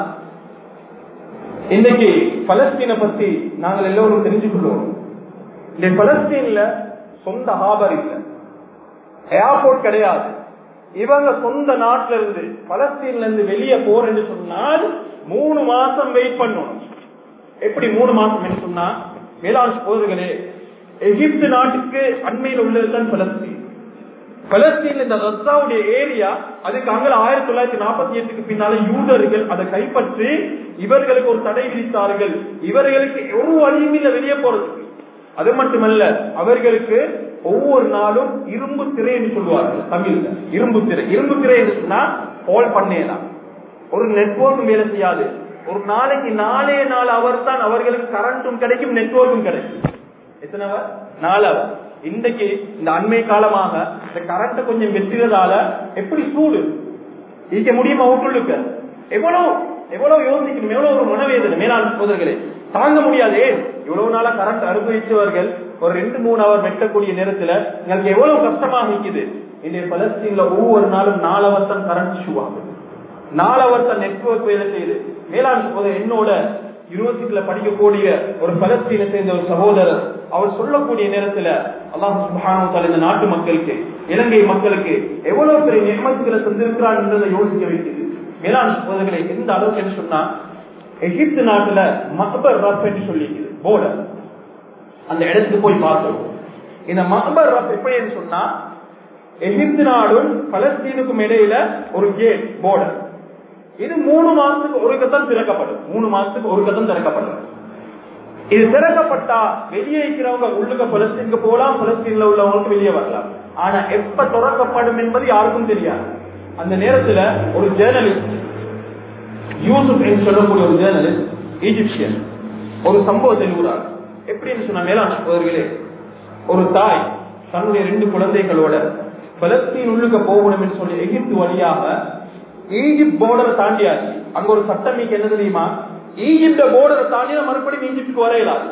இன்னைக்கு பலஸ்தீனை பத்தி நாங்கள் எல்லோரும் தெரிஞ்சுக்கொள்வோம். இந்த பலஸ்தீன்ல சொந்த ஹாபர் இல்லை, ஏர்போர்ட் கிடையாது. இவங்க சொந்த நாட்டில இருந்து பலஸ்தீன்ல இருந்து வெளியே போறேன்னு சொன்னால் 3 மாசம் வெயிட் பண்ணணும். எப்படி 3 மாசம் என்று சொன்னா, மேலாண் சோதர்களே, எகிப்து நாட்டுக்கு அண்மையில் உள்ளதுதான் பலஸ்தீன். பலஸ்தீன் இந்த கசாவுடைய ஏரியா, அதுக்கு அங்கே 1948க்கு பின்னால யூதர்கள் அதை கைப்பற்றி இவர்களுக்கு ஒரு தடை விதித்தார்கள். இவர்களுக்கு ஒரு வழியும் இல்லை வெளியே போறதுக்கு. அது மட்டுமல்ல, அவர்களுக்கு ஒவ்வொரு நாளும் இரும்பு திரை என்று சொல்லுவார்கள் தமிழ்ல. இரும்பு திரை என்று சொன்னா கால் பண்ணலாம், ஒரு நெட்வொர்க்கும் வேலை செய்யாது. ஒரு நாளைக்கு 4 அவர் தான் அவர்களுக்கு கரண்டும் கிடைக்கும், நெட்வொர்க்கும் கிடைக்கும். எத்தனை அவர்? 4 அவர். இன்றைக்கு இந்த அண்மை காலமாக இந்த கரண்ட் கொஞ்சம் வெட்டுறதால எப்படி சூடு ஈக்க முடியுமா? அவுட்டுள்ளுக்க எவ்வளவு யோசிக்கணும், எவ்வளவு ஒரு மனவேதனை. மேலாண் சோதர்களே, தாங்க முடியாது. இவ்வளவு நாளா கரண்ட் அனுபவிச்சவர்கள் ஒரு 2-3 அவர் வெட்டக்கூடிய நேரத்துல எங்களுக்கு எவ்வளவு கஷ்டமாக இருக்குது. இன்றைய பலஸ்தீன்ல ஒவ்வொரு நாளும் 4 அவர் தான் கரண்ட் இஷ்யூ ஆகுது, 4 அவர் தான் நெட்வொர்க் வேலை செய்யுது. மேலாண் சோதர், என்னோட யூனிவர்சிட்டியில படிக்கக்கூடிய ஒரு பலஸ்தீனை சேர்ந்த ஒரு சகோதரர், அவர் சொல்லக்கூடிய நேரத்துல அல்லாஹ் சுப்ஹானஹு வ தஆலா இந்த நாட்டு மக்களுக்கு, இலங்கை மக்களுக்கு எவ்வளவு பெரிய நியமத்துகளை தந்திருக்கிறார் என்றதை யோசிக்க வைக்குது. மேலாண் சகோதரர்களை, எந்த அளவுக்கு சொன்னா, எகிப்து நாட்டுல மக்பர் ரஃப் என்று சொல்லிக்குது போர்டர். அந்த இடத்துக்கு போய் பார்த்தோம். இந்த மக்பர் ரஃப் எப்படி சொன்னா, எகிப்து நாடும் பலஸ்தீனுக்கும் இடையில ஒரு கேட் போர்டர். இது 3 மாசத்துக்கு ஒருக்கத்தான் திறக்கப்படும். 3 மாசத்துக்கு ஒருக்கத்தான் திறக்கப்படும். இது திறக்கப்பட்டா வெளியே இருக்கிறவங்க உள்ளுக்க பலஸ்தீனுக்கு போகலாம், பலஸ்தீன்ல உள்ளவங்களுக்கு வெளியே வரலாம். ஆனா எப்ப திறக்கப்படும் என்பது யாருக்கும் தெரியாது. அந்த நேரத்துல ஒரு ஜேர்னலிஸ்ட், யூசுப் என்று சொல்லக்கூடிய ஒரு ஜேர்னலிஸ்ட், ஈஜிப்சியன், ஒரு சம்பவத்தை எழுதுறார். எப்படின்னு சொன்ன மேலாண் சகோதரர்களே, ஒரு தாய் தன்னுடைய 2 குழந்தைகளோட பலஸ்தீன் உள்ளுக்க போகணும் என்று சொல்லி எகிப்து வழியாக ஈஜிப்ட் போர்டரை தாண்டியாச்சு. அங்க ஒரு சட்டம் என்ன தெரியுமா? ஈஜிப்ட போர்டரை தாண்டினா மறுபடியும் ஈஜிப்டுக்கு வரையலாம்.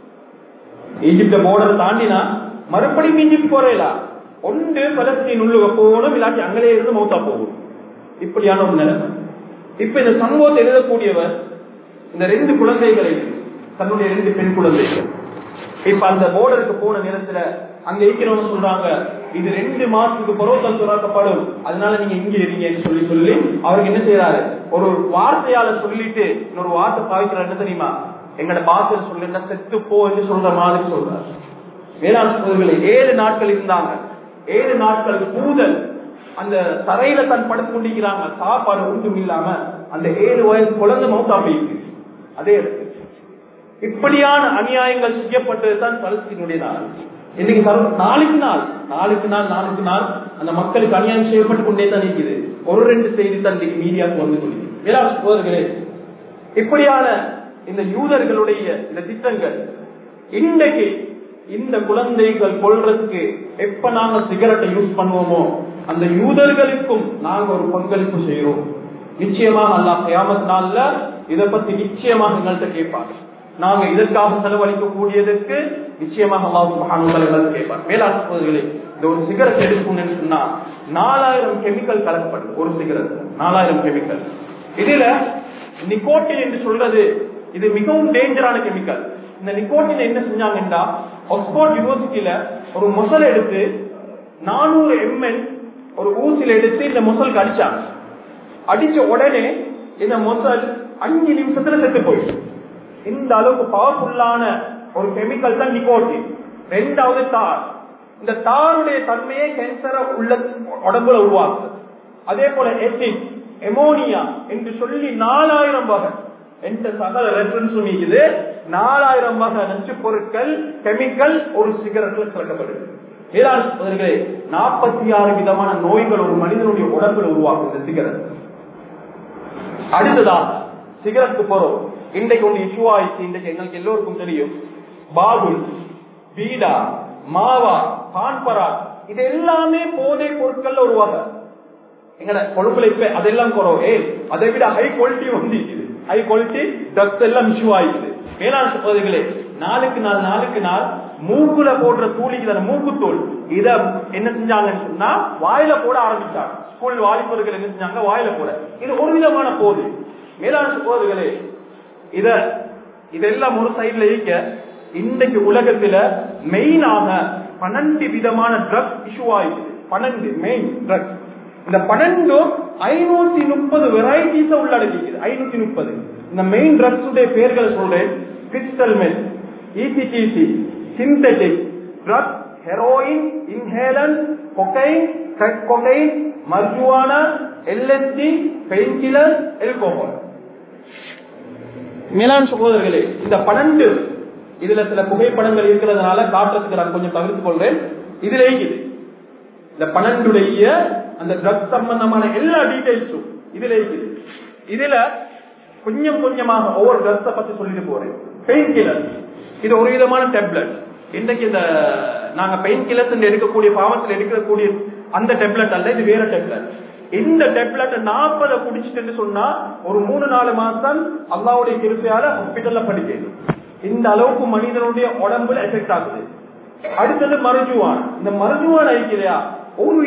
ஈஜிப்ட போர்டரை தாண்டினா மறுபடியும் ஈஜிப்டுக்கு வரையலாம். ஒன்று பலஸ்தீன் உள்ளுக போகணும், இல்லாட்டி அங்கே இருந்து மௌத்தா போகும். இப்படியான ஒரு நிலைமை. இப்ப இந்த சம்பவத்தை எழுதக்கூடியவர் இந்த 2 குழந்தைகளை, தன்னுடைய 2 பெண் குழந்தைகள், இப்ப அந்த போர்டருக்கு போன நேரத்துல அங்க இருக்கிறவங்க சொல்றாங்க, இது 2 மாசத்துக்கு பரோசல் துறக்கப்படும், அதனால நீங்க இங்க இருங்கன்னு சொல்லி அவருக்கு என்ன செய்யறாரு, ஒரு வார்த்தையால சொல்லிட்டு இன்னொரு வார்த்தை பாவிக்கிறார். என்ன தெரியுமா? எங்கட பாசல் சொல்லுங்க, செத்து போ என்று சொல்ற மாதிரி சொல்றாரு. வேளாண் சோதர்களை 7 நாட்கள் இருந்தாங்க. 7 நாட்கள் கூதல் அந்த தரையில தான் படுத்து கொண்டிருக்கிறாங்க, சாப்பாடு ஒன்றும் இல்லாம. அந்த 7 வயசு குழந்தை மௌத்தா போயிருக்கு அதே இடத்துல. இப்படியான அநியாயங்கள் செய்யப்பட்டதுதான் பலஸ்தீனுடைய நாள். இன்னைக்கு நாளுக்கு நாள் அந்த மக்களுக்கு அநியாயம் செய்யப்பட்டுக் கொண்டே தான் இருக்குது. ஒரு 2 செய்தி தான் மீடியாவுக்கு வந்து கொள்ளுது. இப்படியான இந்த யூதர்களுடைய இந்த திட்டங்கள், இன்றைக்கு இந்த குழந்தைகள் கொள்றதுக்கு எப்ப நாங்க சிகரெட்டை யூஸ் பண்ணுவோமோ அந்த யூதர்களுக்கும் நாங்க ஒரு பங்களிப்பு செய்யறோம். நிச்சயமாக அல்லாஹ் கியாமத் நாள்ல இதை பத்தி நிச்சயமாக எங்கள்கிட்ட கேட்பாங்க. நாங்க இதற்காக செலவழிக்க கூடியதற்கு நிச்சயமாக அல்லாஹ் சுப்ஹானஹு வ தஆலா கேட்பார். மேலாண் சகோதரர்களே, இந்த ஒரு சிகரெட் எடுக்கணும்னு சொன்னா 4000 கெமிக்கல் கலக்கப்படுது. ஒரு சிகரெட் 4000 கெமிக்கல். இதுல நிக்கோட்டின் என்று சொல்றது இது மிகவும் டேஞ்சரான கெமிக்கல். இந்த நிக்கோட்டின் என்ன செஞ்சாங்கன்னா, ஆக்ஸ்போர்ட் யூனிவர்சிட்டியில ஒரு மொசல் எடுத்து 400 ml ஒரு ஊசியில எடுத்து இந்த மொசலுக்கு அடிச்சாங்க. அடிச்ச உடனே இந்த மொசல் 5 நிமிஷத்துல செத்து போயிடும். இந்த அளவுக்கு பவர்ஃபுல்லான ஒரு கெமிக்கல் தான் நிக்கோட்டின். ரெண்டாவது தார். இந்த தாருடைய தன்மையை கேன்சரை உள்ள உடம்புல உருவாக்குது. அதே போல எசிட், எமோனியா என்று சொல்லி 4000 வகை என்ற சகல ரெஃபரன்ஸும் இருக்குது. 4000 வகை நச்சு பொருட்கள் கெமிக்கல் ஒரு சிகரெட்ல கலக்கப்படுது. 46 விதமான நோய்கள் ஒரு மனிதனுடைய உடம்புல உருவாக்கும் இந்த சிகரெட். அடுத்ததா சிகரெட்டு போறோம். இன்றைக்கு ஒன்று இஷ்யூ ஆயிடுச்சு. இன்றைக்கு எங்களுக்கு எல்லோருக்கும் தெரியும், பாபுல், பீடா, மாவா, பான்பரா, இது எல்லாமே போதை பொருட்கள்ல உருவாக எங்கட கொழுப்புல இப்ப அதெல்லாம் குறவு. அதை விட ஹை குவாலிட்டி வந்து ஹை குவாலிட்டி ட்ரக்ஸ் எல்லாம் இஷ்யூ ஆயிடுது. மேலாண் பகுதிகளே, நாளுக்கு நாள் மூக்குல போடுற தூளிக்கு தானே மூக்குத்தூள், இத என்ன செஞ்சாங்கன்னு சொன்னா வாயில போட ஆரம்பிச்சாங்க. ஸ்கூல் வாலிபர்கள் என்ன செஞ்சாங்க, வாயில போட. இது ஒரு விதமான போது. மேலாண் பகுதிகளே, இதெல்லாம் ஒரு சைட்ல இருக்க, இன்றைக்கு உலகத்துல மெயினாக 12 விதமான ட்ரக்ஸ் இஷ்யூ ஆயிடுது. 12 மெயின் ட்ரக்ஸ். இந்த 12 530 வெரைட்டிஸ் உள்ளடக்கிது. 530 இந்த மெயின் ட்ரக்ஸ் உடைய பெயர்களை சொல்றேன். Crystal meth, ecstasy, synthetic drug, heroin, inhalants, cocaine, crack cocaine, marijuana, LSD, painkiller, alcohol. மேலாண் சகோதரர்களே, இந்த 12 இதுல சில புகைப்படங்கள் இருக்கிறதுனால காட்டுறதுக்கு நான் கொஞ்சம் தவிர்த்துக் கொள்றேன். இதுல இருக்குது இந்த 12 அந்த ட்ரக் சம்பந்தமான எல்லா டீடைல்ஸும் இதுல இருக்குது. இதுல கொஞ்சம் கொஞ்சமாக ஒவ்வொரு ட்ரக்ஸை பத்தி சொல்லிட்டு போறேன். பெயின் கில்லர், இது ஒரு விதமான டேப்லெட். இன்றைக்கு இந்த நாங்க பெயின் கில்லர்ஸ் எடுக்கக்கூடிய பாவத்தில் எடுக்கக்கூடிய அந்த டேப்லெட் அல்ல, இது வேற டேப்லெட். இந்த டேப்லெட் 40 குடிச்சிட்டு சொன்னா ஒரு 3-4 மாசம் அல்லாஹ்வுடைய கிருபையால ஹாஸ்பிடல்ல படிக்கணும். இந்த அளவுக்கு மனிதனுடைய உடம்புல எஃபெக்ட் ஆகுது. அடுத்தது மருஜுவான். இந்த மருஜுவான் ஐக்கியா ஒரு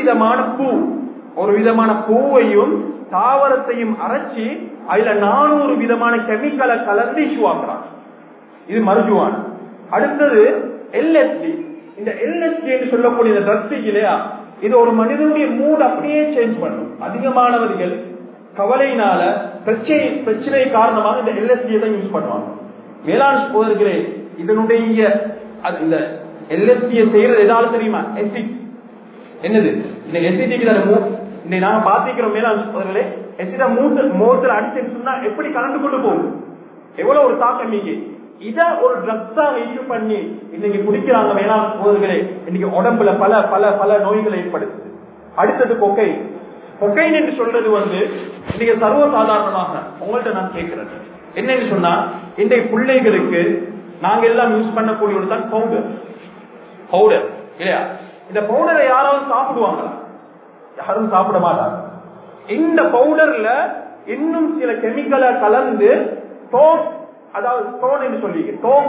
விதமான பூவையும் தாவரத்தையும் அரைச்சி அதுல 400 விதமான கெமிக்கலை கலந்து இஷ்யூ ஆக்குறாங்க. இது மருஜுவான். அடுத்தது எல்எஸ்டி. இந்த எல்எஸ்டி என்று சொல்லக்கூடிய இந்த ட்ரக்ஸ் இல்லையா, இது ஒரு மனிதனுடைய மூட் அப்படியே சேஞ்ச் பண்ணும். அதிகமானவர்கள் கவலையினால பிரச்சனை காரணமாக இந்த எல்எஸ்டியை தான் யூஸ் பண்ணுவாங்க. மேலாண் சகோதரர்களே, இதனுடைய இந்த எல்எஸ்டியை செய்யறது எதாவது தெரியுமா? எசிட். என்னது இந்த எசிட்? நாங்க பாத்திக்கிறோம் மேலாண் சகோதரர்களே, எசிட மூத்துல அடிச்சுன்னு சொன்னா எப்படி கலந்து கொண்டு போகும், எவ்வளவு ஒரு தாக்கம். இத ஒரு ட்ரக்ஸா இஷ்யூ பண்ணி இன்னைக்கு குடிக்கிறாங்க மேலாண் சகோதரர்களே. இன்னைக்கு உடம்புல பல பல பல நோய்களை ஏற்படுது. அடுத்தது கொகைன். கொகைன் என்று சொல்றது இன்னைக்கு சர்வசாதாரணமாக உங்கள்கிட்ட நான் கேட்கிறேன். என்னன்னு சொன்னா, இன்றைய பிள்ளைகளுக்கு நாங்க எல்லாம் யூஸ் பண்ணக்கூடிய ஒரு தான் பவுடர் இல்லையா? இந்த பவுடரை யாராவது சாப்பிடுவாங்களா? யாரும் சாப்பிட மாட்டாங்க. இந்த பவுடர்ல இன்னும் சில கெமிக்கலை கலந்து அதாவது ஸ்டோன் என்று சொல்லி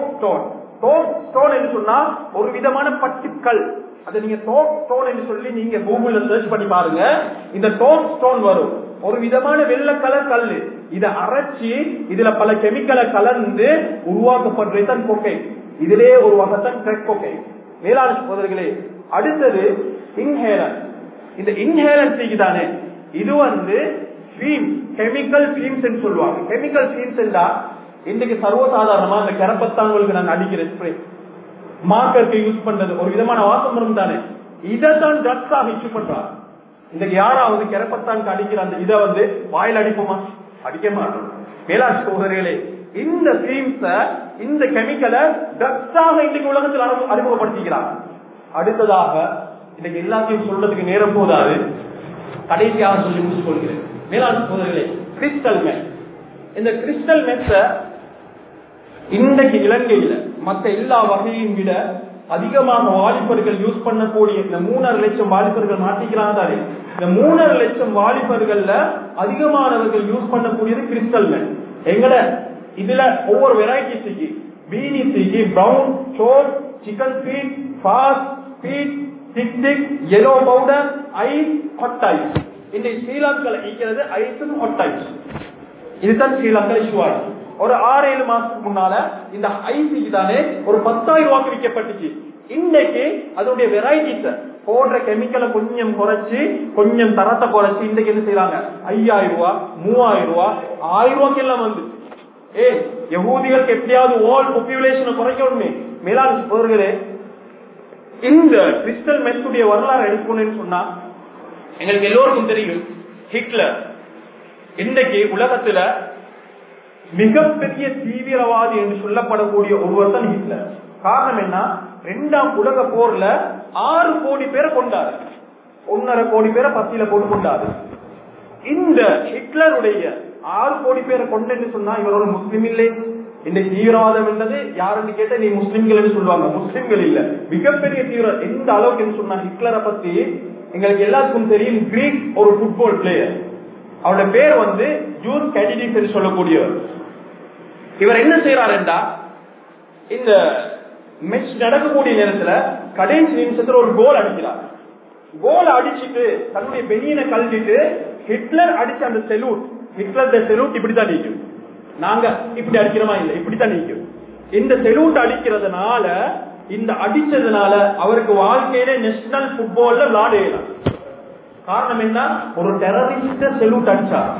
ஸ்டோன் என்று சொன்னா ஒரு விதமான பட்டுக்கள். அதை நீங்க ஸ்டோன் என்று சொல்லி நீங்க கூகுள்ல சர்ச் பண்ணி பாருங்க. இந்த ஸ்டோன் வரும், ஒரு விதமான வெள்ளை கலர் கல்லு. இதை அரைச்சி இதுல பல கெமிக்கலை கலந்து உருவாக்கப்படுறதுதான் கொகைன். இதிலே ஒரு வகைத்தான் கிராக் கொகைன். மேலாண் சகோதரர்களே, அடுத்தது இன்ஹேலர். இந்த இன்ஹேலன்ஸ் தானே இது கெமிக்கல் ஃபிலிம்ஸ் என்று சொல்லுவாங்க. கெமிக்கல் ஃபிலிம்ஸ் என்றா இன்னைக்கு சர்வசாதாரணமா இந்த கரப்பத்தாங்களுக்கு நாங்க அடிக்கிற ஸ்ப்ரே மார்க்கருக்கு யூஸ் பண்றது ஒரு விதமான வாசம் வரும் தானே, இதான் ட்ரக்ஸாக யூஸ் பண்றாங்க. இன்னைக்கு யாராவது கரப்பத்தானுக்கு அடிக்கிற அந்த இதை வாயில் அடிப்போமா? அடிக்க மாட்டோம். மேலாண் சகோதரர்களே, இந்த ஃபிலிம்ஸ இந்த கெமிக்கலை ட்ரக்ஸாக இன்னைக்கு உலகத்தில் அறிமுகப்படுத்திக்கிறாங்க. அடுத்ததாக இன்னைக்கு எல்லாத்தையும் சொல்றதுக்கு நேரம் போதாது, கடைசியாக சொல்லி முடிச்சு கொள்கிறேன். மேலாண் சகோதரர்களே, கிறிஸ்டல் மெத். இந்த கிறிஸ்டல் மெத்த இன்றைக்கு இலங்கையில மற்ற எல்லா வகையும் விட அதிகமாக வாலிபர்கள் யூஸ் பண்ணக்கூடிய இந்த 3.5 லட்சம் வாலிபர்கள் மாட்டிக்கிறாங்க. இந்த 3.5 லட்சம் வாலிபர்கள்ல அதிகமானவர்கள் யூஸ் பண்ணக்கூடியது கிறிஸ்டல் மெத். எங்கட இதுல ஒவ்வொரு வெரைட்டிஸுக்கு beanie cheeky, brown, sour, chicken feed, fast feed, tick, yellow powder, ice, hot ice. இந்த ஸ்ரீலங்கால இருக்கிறது ஐஸும் ஹாட் ஐஸ். இதுதான் ஸ்ரீலங்கா இஷ்யூ ஆகும். ஒரு 6-7 மாசத்துக்கு முன்னால இந்த ஐசிக்கு தானே ஒரு 10,000 ரூபாய்க்கு விற்கப்பட்டுச்சு. இன்னைக்கு அதோடைய வெரைட்டிஸ் போடுற கெமிக்கலை கொஞ்சம் குறைச்சு கொஞ்சம் தரத்தை குறைச்சு இன்னைக்கு என்ன செய்யறாங்க 5,000 ரூபாய் 3,000 ரூபாய் 1,000 ரூபாய்க்கு எல்லாம் வந்து யகூதிகளுக்கு எப்படியாவது வேர்ல்ட் பாப்புலேஷனை குறைக்கணுமே. மேலான சகோதரர்களே, இந்த கிறிஸ்டல் மெத்துடைய வரலாறு எடுக்கணும்னு சொன்னா எங்களுக்கு எல்லோருக்கும் தெரியும். ஹிட்லர் இன்றைக்கு உலகத்துல மிகப்பெரிய தீவிரவாதி என்று சொல்லப்படக்கூடிய ஒருவர் தான் ஹிட்லர். காரணம் என்ன? 2ஆம் உலக போர்ல 6 கோடி பேரை கொண்டாரு, 1.5 கோடி பேரை பத்தியில போட்டு கொண்டாரு. இந்த ஹிட்லருடைய 6 கோடி பேரை கொண்டு சொன்னா இவர் ஒரு முஸ்லிம் இல்லை. இந்த தீவிரவாதம் என்பது யாருன்னு கேட்டா நீ முஸ்லிம்கள் சொல்லுவாங்க. முஸ்லிம்கள் இல்ல, மிகப்பெரிய தீவிரம். எந்த அளவுக்கு சொன்னா ஹிட்லரை பத்தி எங்களுக்கு எல்லாத்துக்கும் தெரியும். கிரீக் ஒரு ஃபுட்பால் பிளேயர், அவருடைய பேர் வந்து ஜூஸ் கேடிடிஸ் என்று சொல்லக்கூடியவர். இவர் என்ன செய்யறாருண்டா, இந்த மேட்ச் நடக்கக்கூடிய நேரத்துல கடைசி நிமிஷத்துல ஒரு கோல் அடிக்கிறார். கோல் அடிச்சுட்டு தன்னுடைய பெனியனை கழட்டிட்டு ஹிட்லர் அடிச்ச அந்த செலூட், ஹிட்லர் செலூட் இப்படித்தான் நீக்கும். நாங்க இப்படி அடிக்கிறோமா இல்ல, இப்படித்தான் நீக்கும். இந்த செலூட் அடிக்கிறதுனால, இந்த அடிச்சதுனால அவருக்கு வாழ்க்கையில நேஷனல் ஃபுட்பால்ல விளையாடலாம். காரணம் என்ன? ஒரு டெரரிஸ்ட செலூட் அடிச்சார்.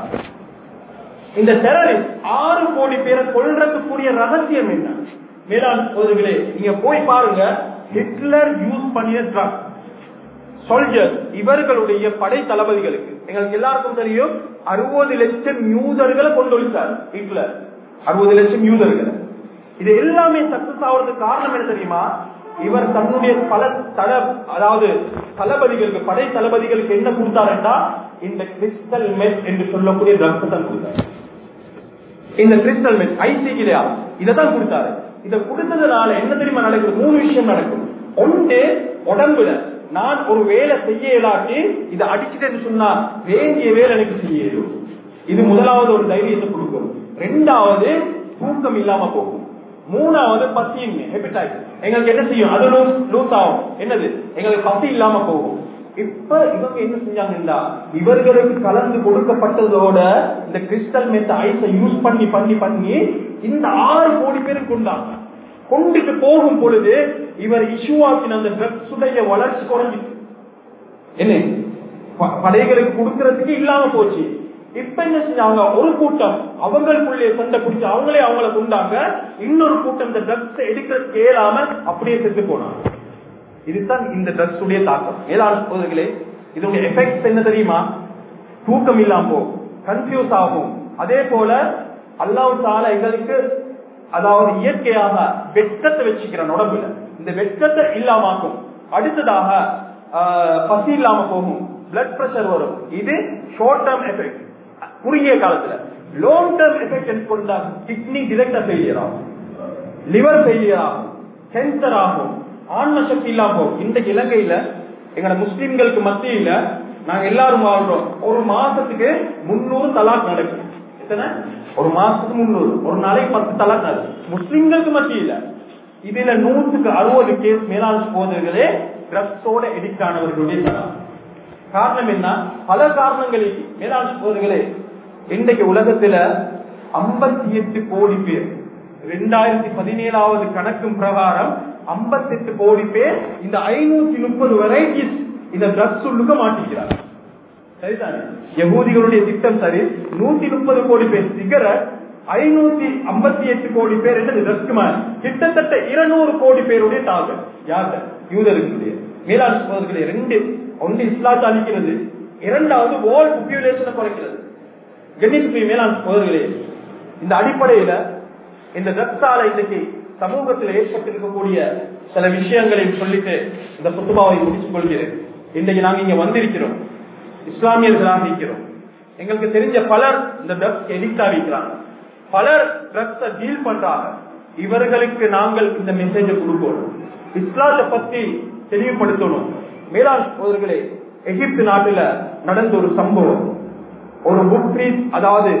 இந்த டெரரிஸ்ட் 6 கோடி பேரை கொல்றதுக்குரிய ரகசியம் என்ன? மேலான சகோதரர்களே, நீங்க போய் பாருங்க. ஹிட்லர் யூஸ் பண்ணிய ட்ரக் சோல்ஜர்ஸ், இவர்களுடைய படை தளபதிகளுக்கு எங்களுக்கு எல்லாருக்கும் தெரியும் 60 லட்சம் யூதர்களை கொண்டு வந்தார் ஹிட்லர். 60 லட்சம் யூதர்களை. இது எல்லாமே சக்சஸ் ஆவறதுக்கு காரணம் என்ன தெரியுமா? இவர் தன்னுடைய பல அதாவது தளபதிகளுக்கு, படை தளபதிகளுக்கு என்ன கொடுத்தாருன்னா இந்த கிறிஸ்டல் மெத் என்று சொல்லக்கூடிய ட்ரக்ஸ் தான் கொடுத்தாரு. இந்த கிறிஸ்டல் மெத் ஐசிக்கிலையா இதான் கொடுத்தாரு. இதை கொடுத்ததுனால என்ன தெரியுமா நடக்குது? 3 விஷயம் நடக்கும். ஒன்று, உடம்புல நான் ஒரு வேலை செய்ய இயலாட்டி இதை அடிச்சுட்டு சொன்னா வேண்டிய வேலை எனக்கு செய்யும். இது முதலாவது ஒரு தைரியத்தை கொடுக்கும். 2வது தூக்கம் இல்லாம போகும். 3வது பசியின்மை, ஹெப்படைட்டிஸ் எங்களுக்கு என்ன செய்யும்? அது லூஸ் ஆகும். என்னது? எங்களுக்கு பசி இல்லாம போகும். இப்ப இவங்க என்ன செஞ்சாங்கன்னா, இவர்களுக்கு கலந்து கொடுக்கப்பட்டதோட இந்த கிறிஸ்டல் மெத் ஐஸை யூஸ் பண்ணி பண்ணி பண்ணி இந்த 6 கோடி பேருக்கு கொண்டாங்க. கொண்டுட்டு போகும் பொழுது இவர் இஷ்யூவாக்கின அந்த ட்ரக்ஸ் உடைய வளர்ச்சி குறைஞ்சிட்டு என்ன படைகளுக்கு கொடுக்கறதுக்கு இல்லாம போச்சு. இப்ப என்ன செஞ்சாங்க? ஒரு கூட்டம் அவங்களுக்குள்ளே சண்டை பிடிச்சு அவங்கள கொண்டாங்க. இன்னொரு கூட்டம் இந்த ட்ரக்ஸ் எடுக்கிறதுக்கு இயலாம அப்படியே செத்து போனாங்க. இதுதான் இந்த ட்ரக்ஸ் உடைய தாக்கம். மேலான சகோதரர்களே, இதனுடைய எஃபெக்ட் என்ன தெரியுமா? தூக்கம் இல்லாம போகும், கன்ஃபியூஸ் ஆகும். அதே போல அல்லாஹ் தஆலா எங்களுக்கு அதாவது இயற்கையாக வெட்கத்தை வச்சுக்கிறான் உடம்புல. இந்த வெட்கத்தை இல்லாமக்கும். அடுத்ததாக பசி இல்லாம போகும், பிளட் பிரஷர் வரும். இது ஷார்ட் டேர்ம் எஃபெக்ட், குறுகிய காலத்துல. லாங் டேர்ம் எஃபெக்ட் எடுத்துக்கொண்டா கிட்னி டிரெக்டா ஃபெயிலியர் ஆகும், லிவர் ஃபெயிலியர் ஆகும், கேன்சர் ஆகும், ஆன்ம சக்தி இல்லாம போகும். இந்த இலங்கையில எங்களோட முஸ்லிம்களுக்கு மத்தியில நாங்க எல்லாரும் வாழ்றோம். ஒரு மாசத்துக்கு 300 தலாக் நடக்கும். எத்தனை? ஒரு மாசத்துக்கு 300. ஒரு நாளைக்கு 10 தலாக் நடக்கும் முஸ்லிம்களுக்கு மத்தியில. இதுல 160 கேஸ் மேலான சகோதரர்களே ட்ரக்ஸோட எடிக்ட் ஆனவர்களுடைய தலாக். காரணம் என்ன? பல காரணங்களில் மேலான சகோதரர்களே, இன்றைக்கு உலகத்துல 58 கோடி பேர், 2017 கணக்கும் பிரகாரம் 58 கோடி பேர் இந்த 530 வெரைட்டிஸ் இந்த ட்ரக்ஸ் உள்ளுக்க மாட்டிக்கிறார். சரிதானே? யகூதிகளுடைய திட்டம் சரி. 130 கோடி பேர் சிகரெட், 558 கோடி பேர் என்று ட்ரக்ஸ். கிட்டத்தட்ட 200 கோடி பேருடைய டார்கெட் யாரு? யூதர்களுடைய. மேலான சகோதரர்களே, 2 ஒன்று இஸ்லாத்தை அளிக்கிறது, 2வது வேர்ல்ட் பாப்புலேஷனை குறைக்கிறது. கண்ணியத்துக்கு மேலான சகோதரர்களே, இந்த அடிப்படையில இந்த ட்ரக்ஸால இன்னைக்கு சமூகத்தில் ஏற்பட்டிருக்கக்கூடிய சில விஷயங்களை சொல்லிட்டு இந்த குத்துபாவை முடித்துக் கொள்கிறேன். இன்றைக்கு நாங்க இங்க வந்திருக்கிறோம், இஸ்லாமியர்களாக இருக்கிறோம். எங்களுக்கு தெரிஞ்ச பலர் இந்த ட்ரக்ஸ் எடிக்ட் ஆகிக்கிறாங்க, பலர் ட்ரக்ஸை டீல் பண்றாங்க. இவர்களுக்கு நாங்கள் இந்த மெசேஜை கொடுக்கணும், இஸ்லாத்தை பத்தி தெளிவுபடுத்தணும். மேலான சகோதரர்களே, எகிப்து நாட்டுல நடந்த ஒரு சம்பவம், ஒரு புக் ரீட், அதாவது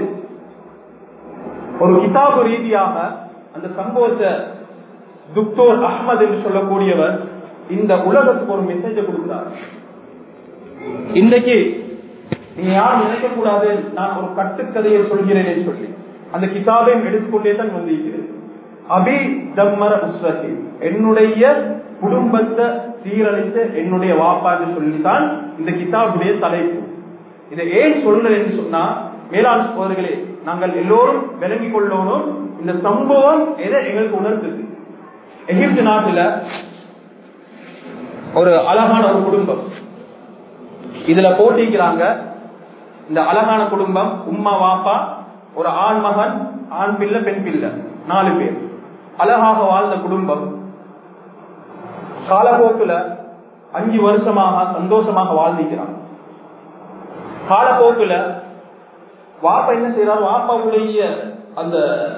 ஒரு கிதாபு ரீதியாக அந்த சம்பவத்தை துக்தோர் அஹ்மத் என்று சொல்லக்கூடியவர் இந்த உலகத்துக்கு ஒரு மெசேஜை கொடுக்கிறார். இன்றைக்கு நீங்க யாரும் நினைக்க கூடாது நான் ஒரு கட்டுக்கதையை சொல்கிறேன் சொல்லி. அந்த கிதாபையும் எடுத்துக்கொண்டே தான் வந்திருக்கிறது. அபி தம்மர உஸ்ரதி, என்னுடைய குடும்பத்தை சீரழித்த என்னுடைய வாப்பான்னு சொல்லித்தான் இந்த கிதாபுடைய தலைப்பு. இதை ஏன் சொல்றேன் என்று சொன்னா, மேலாண் சோதர்களே, நாங்கள் எல்லோரும் விளங்கிக் கொள்ளணும் இந்த சம்பவம் எதை எங்களுக்கு உணர்த்துது. எகிப்து நாட்டுல ஒரு அழகான ஒரு குடும்பம் இதுல போட்டிக்கிறாங்க. இந்த அழகான குடும்பம் உம்மா வாப்பா, ஒரு ஆண் மகன், ஆண் பிள்ளை, பெண் பிள்ளை, 4 பேர் அழகாக வாழ்ந்த குடும்பம். காலப்போக்குல 5 வருஷமாக சந்தோஷமாக வாழ்ந்திருக்கிறாங்க. காலப்போக்குல வாப்பா என்ன செய்யறாரு, வாப்பாவுடைய அந்த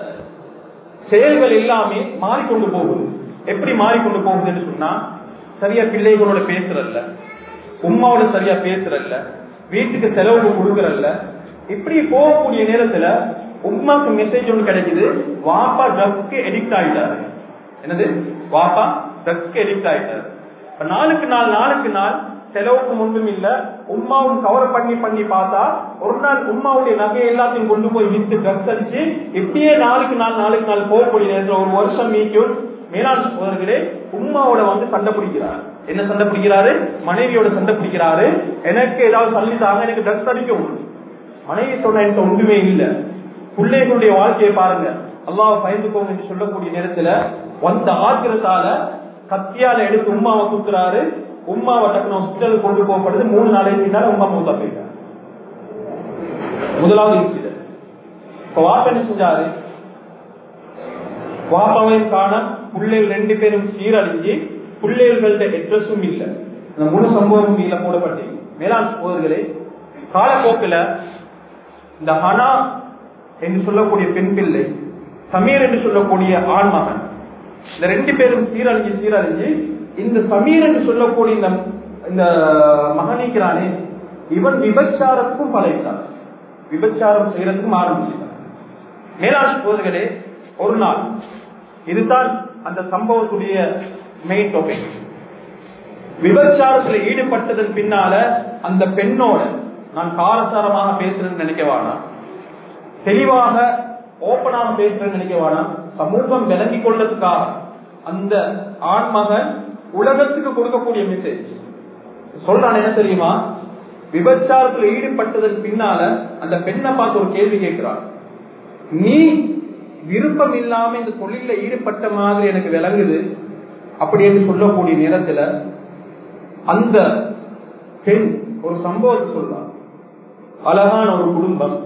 செயல்கள் எல்லாமே மாறிக்கொண்டு போகுது. எப்படி மாறிக்கொண்டு போகுதுன்னு சொன்னா, சரியா பிள்ளைகளோட பேசுறல்ல, உம்மாவோட சரியா பேசுறல்ல, வீட்டுக்கு செலவுக்கு கொடுக்கறல்ல. இப்படி போகக்கூடிய நேரத்துல உம்மாக்கு மெசேஜ் ஒன்று கிடைக்குது, வாப்பா ட்ரக்ஸ்க்கு எடிக்ட் ஆயிட்டாரு. என்னது, வாப்பா ட்ரக்ஸ்க்கு எடிக்ட் ஆயிட்டாரு. நாளுக்கு நாள் செலவுக்கு ஒன்றும் இல்ல, உம்மாவும் கவர் பண்ணி பார்த்தா ஒரு நாள் உம்மாவுடைய நகையை எல்லாத்தையும் கொண்டு போய் வித்து ட்ரக்ஸ் அடிச்சு இப்படியே நாளுக்கு நாள் போகக்கூடிய நேரத்தில் ஒரு வருஷம் மீட்டும் மேலாண் சோதர்களே உம்மாவோட வந்து சண்டை பிடிக்கிறார். என்ன சண்டை பிடிக்கிறாரு, மனைவியோட சண்டை பிடிக்கிறாரு. எனக்கு ஏதாவது சொல்லித்தாங்க, எனக்கு ட்ரக்ஸ் அடிக்கும். மனைவி சொன்ன எனக்கு ஒன்றுமே இல்லை. பிள்ளைகளுடைய வாழ்க்கையை பாருங்க, அல்லாஹ் பயந்துக்கோங்க என்று சொல்லக்கூடிய நேரத்துல வந்த ஆத்திரத்தால கத்தியால எடுத்து உம்மாவை குத்துறாரு. உம்மாவை டக்குனு ஹாஸ்பிட்டல் கொண்டு போகப்படுது. 3 நாளைக்கு பின்னால உம்மா மூத்தா போயிட்டாரு. முதலாவது இன்சிடென்ட். இப்ப வாப்பா என்ன செஞ்சாரு, வாப்பாவையும் காண, பிள்ளைகள் 2 பேரும் சீரழிஞ்சு, பிள்ளைகள்கிட்ட அட்ரஸும் இல்லை. இந்த முழு சம்பவம் கீழே போடப்பட்டு மேலாண் சோதர்களே, காலப்போக்கில் இந்த ஹனா என்று சொல்லக்கூடிய பெண் பிள்ளை, சமீர் என்று சொல்லக்கூடிய ஆண் மகன், இந்த 2 பேரும் சீரழிஞ்சு இந்த சமீர் என்று சொல்லக்கூடிய இந்த மகனிக்கிறானே, இவன் விபச்சாரத்துக்கும் பழகிட்டான், விபச்சாரம் செய்யறதுக்கும் ஆரம்பிச்சான். மேலாண் சோதர்களே, ஒரு நாள், இதுதான் அந்த சம்பவத்துடைய மெயின் டாபிக். விபச்சாரத்தில் ஈடுபட்டதன் பின்னால அந்த பெண்ணோட நான் காரசாரமாக பேசுறேன்னு நினைக்கவானா, தெளிவாக ஓப்பனாக பேசுறேன்னு நினைக்கவானா, சமூகம் விளங்கிக் கொள்றதுக்காக அந்த ஆண்மகன் உலகத்துக்கு கொடுக்கக்கூடிய மெசேஜ் சொல்றான். என்ன தெரியுமா, விபச்சாரத்தில் ஈடுபட்டதன் பின்னால அந்த பெண்ணை பார்த்து ஒரு கேள்வி கேட்கிறான். நீ விருப்பம் இல்லாம இந்த தொழில ஈடுபட்ட மாதிரி எனக்கு விளங்குது அப்படி என்று சொல்லக்கூடிய நேரத்துல அந்த பெண் ஒரு சம்பவத்தை சொல்றான். அழகான ஒரு குடும்பம்,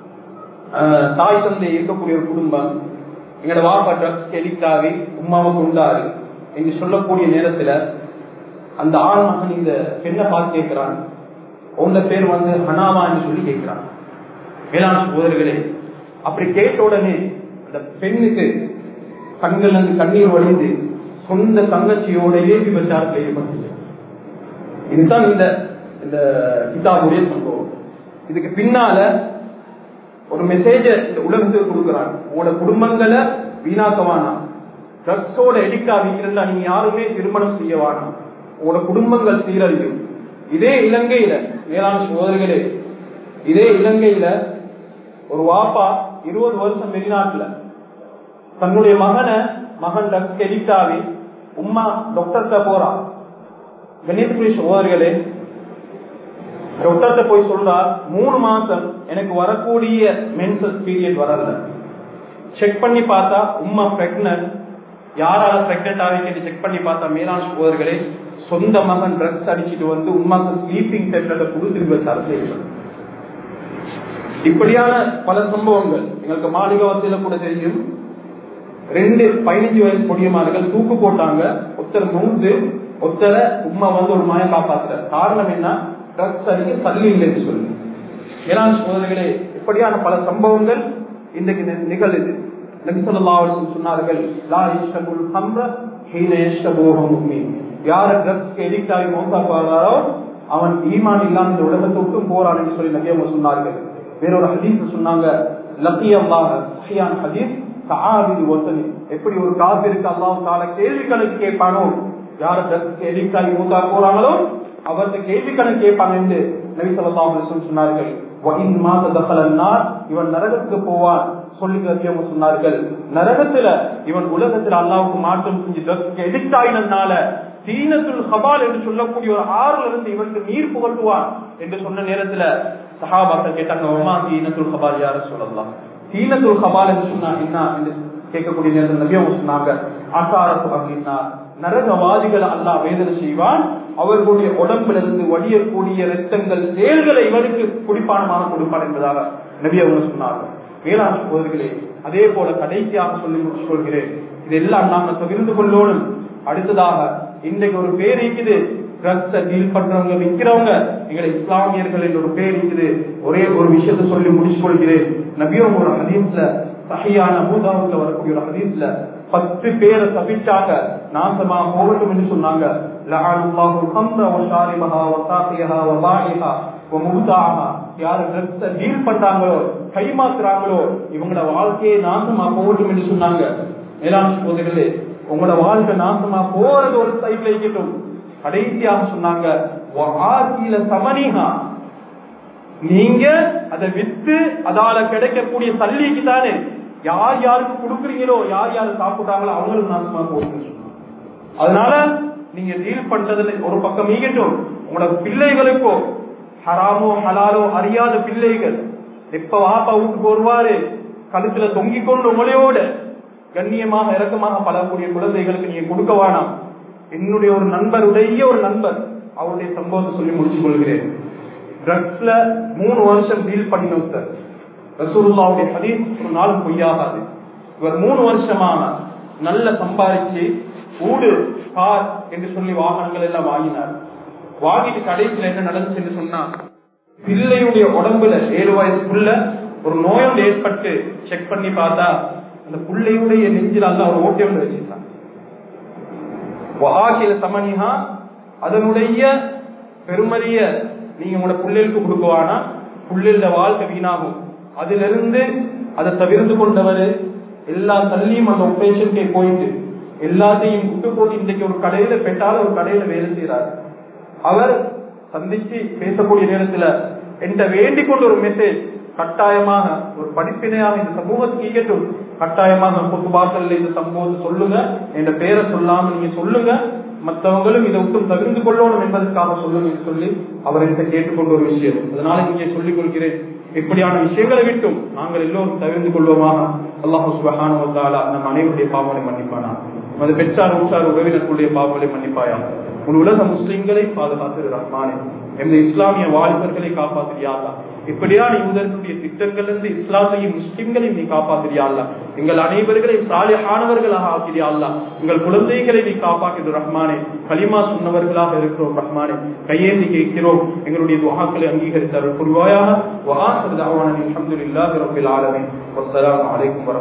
தாய் தந்தை இருக்கக்கூடிய ஒரு குடும்பம், எங்களோட வாப்பா ட்ரக்ஸ் எடிக்டாவே உம்மாவை கொண்டாரு என்று சொல்லக்கூடிய நேரத்துல அந்த ஆண் மகன் இந்த பெண்ணை பார்த்து கேட்கிறான். உங்க பேர் வந்து ஹனாவா என்று சொல்லி கேட்கிறான். மேலாண் சகோதரர்களே, அப்படி கேட்ட உடனே அந்த பெண்ணுக்கு கண்கள் வந்து கண்ணீர் வடிந்து சொந்த தங்கச்சியோடையே விபச்சாரத்தில் ஈடுபட்டு. இதுதான் இந்த கிதாபுடைய சம்பவம். இதுக்கு பின்னால ஒரு மெசேஜ இந்த உலகத்துக்கு கொடுக்கிறான். உங்களோட குடும்பங்களை வீணாக்கவானா, ட்ரக்ஸோட எடிக்ட் ஆகிருந்தா நீங்க யாருமே திருமணம் செய்யவானா, உங்களோட குடும்பங்கள் சீரழியும். இதே இலங்கையில மேலாண் சகோதரர்களே, இதே இலங்கையில ஒரு வாப்பா 20 வருஷம் வெளிநாட்டுல தன்னுடைய மகன் ட்ரக்ஸ் எடிக்ட் ஆகி உம்மா டாக்டர்கிட்ட போறா. கணேசபுரி சகோதரர்களே, டாக்டர்கிட்ட போய் சொல்றா, 3 மாசம் எனக்கு வரக்கூடிய மென்சஸ் பீரியட் வரல. செக் பண்ணி பார்த்தா உம்மா பிரெக்னன்ட். யாரால பிரெக்னன்ட் ஆகிட்டு செக் பண்ணி பார்த்தா மேலாண் சகோதரர்களே, சொந்த மகன் ட்ரக்ஸ் அடிச்சுட்டு வந்து உம்மாக்கு ஸ்லீப்பிங் டேப்லெட் கொடுத்து விபச்சாரம். இப்படியான பல சம்பவங்கள் எங்களுக்கு மாளிகவத்தில கூட தெரியும். 2 15 வயசு பொடியமார்கள் தூக்கு போட்டாங்க. ஒருத்தர் மூந்து, ஒருத்தரை உம்மா வந்து ஒரு மாய காப்பாத்துற. காரணம் என்ன, ட்ரக்ஸ் அடிக்க சல்லி இல்லைன்னு சொல்லி. மேலாண் சகோதரர்களே, இப்படியான பல சம்பவங்கள் இன்றைக்கு நிகழுது. நபி ஸல்லல்லாஹு அலைஹி வஸல்லம் சொன்னார்கள், லா யஷ்ரபுல் ஹம்ர ஹீன யஷ்ரபுஹு முஃமின். யார் ட்ரக்ஸ்க்கு எடிக்ட் ஆகி மௌத்தா போறாரோ அவன் ஈமான் இல்லாம இந்த உலகத்தை விட்டு போறான் என்று சொல்லி நபி அவங்க சொன்னார்கள். வேறொரு ஹதீஸ் சொன்னாங்க, லக்கியல்லாஹ் ஸஹீஹ் ஹதீஸ் தஆபில் வஸனி. எப்படி ஒரு காஃபிருக்கு அல்லாஹ் தஆலா கேள்வி கணக்கு கேட்பானோ, யார் ட்ரக்ஸ்க்கு எடிக்ட் ஆகி மௌத்தா போறாங்களோ அவருக்கு கேள்வி கணக்கு கேட்பாங்க என்று நபி ஸல்லல்லாஹு அலைஹி வஸல்லம் சொன்னார்கள். வஇன் மாத தഖலன் நார், இவன் நரகத்துக்கு போவான். சொல்லி அவங்க சொன்னார்கள், நரகத்துல இவன் உலகத்துல அல்லாவுக்கு மாற்றம் செஞ்சு எதிர்ட் ஆயினதுனால தீனத்துல் ஹபால் என்று சொல்லக்கூடிய ஒரு ஆறுல இருந்து இவனுக்கு நீர் புகட்டுவான் என்று சொன்ன நேரத்துல சஹாபாக்கள் கேட்டாங்க, தீனத்துல் ஹபால் யார சொல்லலாம், தீனத்துல் ஹபால் என்று சொன்னா என்ன என்று கேட்கக்கூடிய நேரத்தில் நபி அவங்க சொன்னாங்க, அசாரத்து அப்படின்னா நரகவாதிகளை அல்லாஹ் வேதனை செய்வான், அவர்களுடைய உடம்புல இருந்து வடியக்கூடிய ரத்தங்கள் செயல்களை இவனுக்கு குடிப்பானமாக கொடுப்பான் என்பதாக நபி அவங்க சொன்னாங்க. வேளாண் சகோதரர்களே, அதே போல கடைசியாக சொல்லி முடிச்சு கொள்கிறேன், இதெல்லாம் நாம பகிர்ந்து கொள்ளோடும். அடுத்ததாக இன்றைக்கு ஒரு பேர் இருக்குது, ட்ரக்ஸ டீல் பண்றவங்க விற்கிறவங்க எங்களை இஸ்லாமியர்கள் என்ற ஒரு பேர் இருக்குது. ஒரே ஒரு விஷயத்தை சொல்லி முடிச்சு கொள்கிறேன். நபியும் ஒரு ஹதீஸ்ல சஹீஹான அபூதாவுல வரக்கூடிய ஒரு ஹதீஸ்ல 10 பேரை சபிச்சாங்க, நாசமா போகட்டும் என்று சொன்னாங்க. லஅனல்லாஹுல் கம்ர வ ஷாரிபஹா வ சாகியஹா வ பாயிஹா வ முப்தாஹா. யார் ட்ரக்ஸ டீல் பண்றாங்களோ, கைமாத்துறாங்களோ, இவங்களோட வாழ்க்கையை நாசமா போகட்டும் என்று சொன்னாங்க. மேலாண் சகோதரர்களே, உங்களோட வாழ்க்கை நாசமா போறது ஒரு சைட்ல இருக்கட்டும். கடைசியாக சொன்னாங்க, சமனிஹா, நீங்க அதை வித்து அதால கிடைக்கக்கூடிய சல்லிக்கு தானே யார் யாருக்கு கொடுக்குறீங்களோ, யார் யாரு சாப்பிட்டாங்களோ அவங்களுக்கு நாசமா போகுது. அதனால நீங்க டீல் பண்றதுல ஒரு பக்கம் ஈகட்டும், உங்களோட பிள்ளைகளுக்கோ ஹராமோ ஹலாலோ அறியாத பிள்ளைகள் எப்ப வாப்பா வீட்டுக்கு வருவாரு கழுத்துல தொங்கிக் கொண்டு உங்களையோட கண்ணியமாக இறக்கமாக பழகக்கூடிய குழந்தைகளுக்கு நீங்க கொடுக்க வேணாம். என்னுடைய ஒரு நண்பருடைய ஒரு நண்பர், அவருடைய சம்பவத்தை சொல்லி முடிச்சு கொள்கிறேன். ட்ரக்ஸ்ல 3 வருஷம் டீல் பண்ணினவர். ரசூலுல்லாஹுடைய ஹதீஸ் ஒரு நாள் பொய்யாகாது. இவர் 3 வருஷமாக நல்ல சம்பாதிச்சு ஊடு கார் என்று சொல்லி வாகனங்கள் எல்லாம் வாங்கினார். வாங்கிட்டு கடைசியில் என்ன நடந்துச்சு என்று சொன்னா, பிள்ளையுடைய உடம்புல 7 வயசுக்குள்ள ஒரு நோயோடு ஏற்பட்டு செக் பண்ணி பார்த்தா அந்த பிள்ளையுடைய நெஞ்சில் அல்ல அவர் ஓட்டை ஒன்று வச்சிருந்தார். சமனிஹா, அதனுடைய பெருமதிய நீங்க உங்களோட பிள்ளைகளுக்கு கொடுக்குவானா பிள்ளைகள வாழ்க்கை வீணாகும். அதுல இருந்து அதை தவிர்த்து கொண்டவர் எல்லா தள்ளியும் அந்த ஆபரேஷனுக்கே போயிட்டு எல்லாத்தையும் விட்டு போட்டு இன்றைக்கு ஒரு கடையில பெற்றாலும் ஒரு கடையில வேலை செய்யறாரு. அவர் சந்திச்சு பேசக்கூடிய நேரத்துல என்ற வேண்டிக் கொண்டு ஒரு மெசேஜ், கட்டாயமாக ஒரு படிப்பினையாக இந்த சமூகத்துக்கு ஈகட்டும், கட்டாயமாக பொது வாசல்ல இந்த சமூகத்தை சொல்லுங்க, என்ற பெயரை சொல்லாம நீங்க சொல்லுங்க, மற்றவங்களும் இதை விட்டு தவிர்த்து கொள்ளணும் என்பதற்காக சொல்லுங்க சொல்லி அவர் என்ற கேட்டுக்கொண்ட ஒரு விஷயம். அதனால இங்கே சொல்லிக் கொள்கிறேன், இப்படியான விஷயங்களை விட்டும் நாங்கள் எல்லோரும் தவிர்த்து கொள்வோமாக. அல்லாஹ் சுப்ஹானஹு வ தஆலா நம் அனைவருடைய பாவங்களை மன்னிப்பானா, நமது பெற்றார் உற்றார் உறவினர்களுடைய பாவங்களை மன்னிப்பாயா. உன் உலக முஸ்லிம்களை பாதுகாத்து ரஹ்மானே, எமது இஸ்லாமிய வாலிபர்களை காப்பாற்றியாதா, இப்படியான யூதர்களுடைய திட்டங்கள் இருந்து இஸ்லாத்தையும் முஸ்லிம்களையும் நீ காப்பாற்றியாதா, எங்கள் அனைவர்களை சாலிஹானவர்களாக ஆக்கிறியாதா, எங்கள் குழந்தைகளை நீ காப்பாற்று ரஹ்மானே. கலிமா சொன்னவர்களாக இருக்கிறோம் ரஹ்மானே, கையேந்தி கேட்கிறோம், எங்களுடைய துஆக்களை அங்கீகரித்தார் புரிவாயாக. வஆஹிரு தஅவானா அல்ஹம்துலில்லாஹி ரப்பில் ஆலமீன். வஸ்ஸலாமு அலைக்கும்.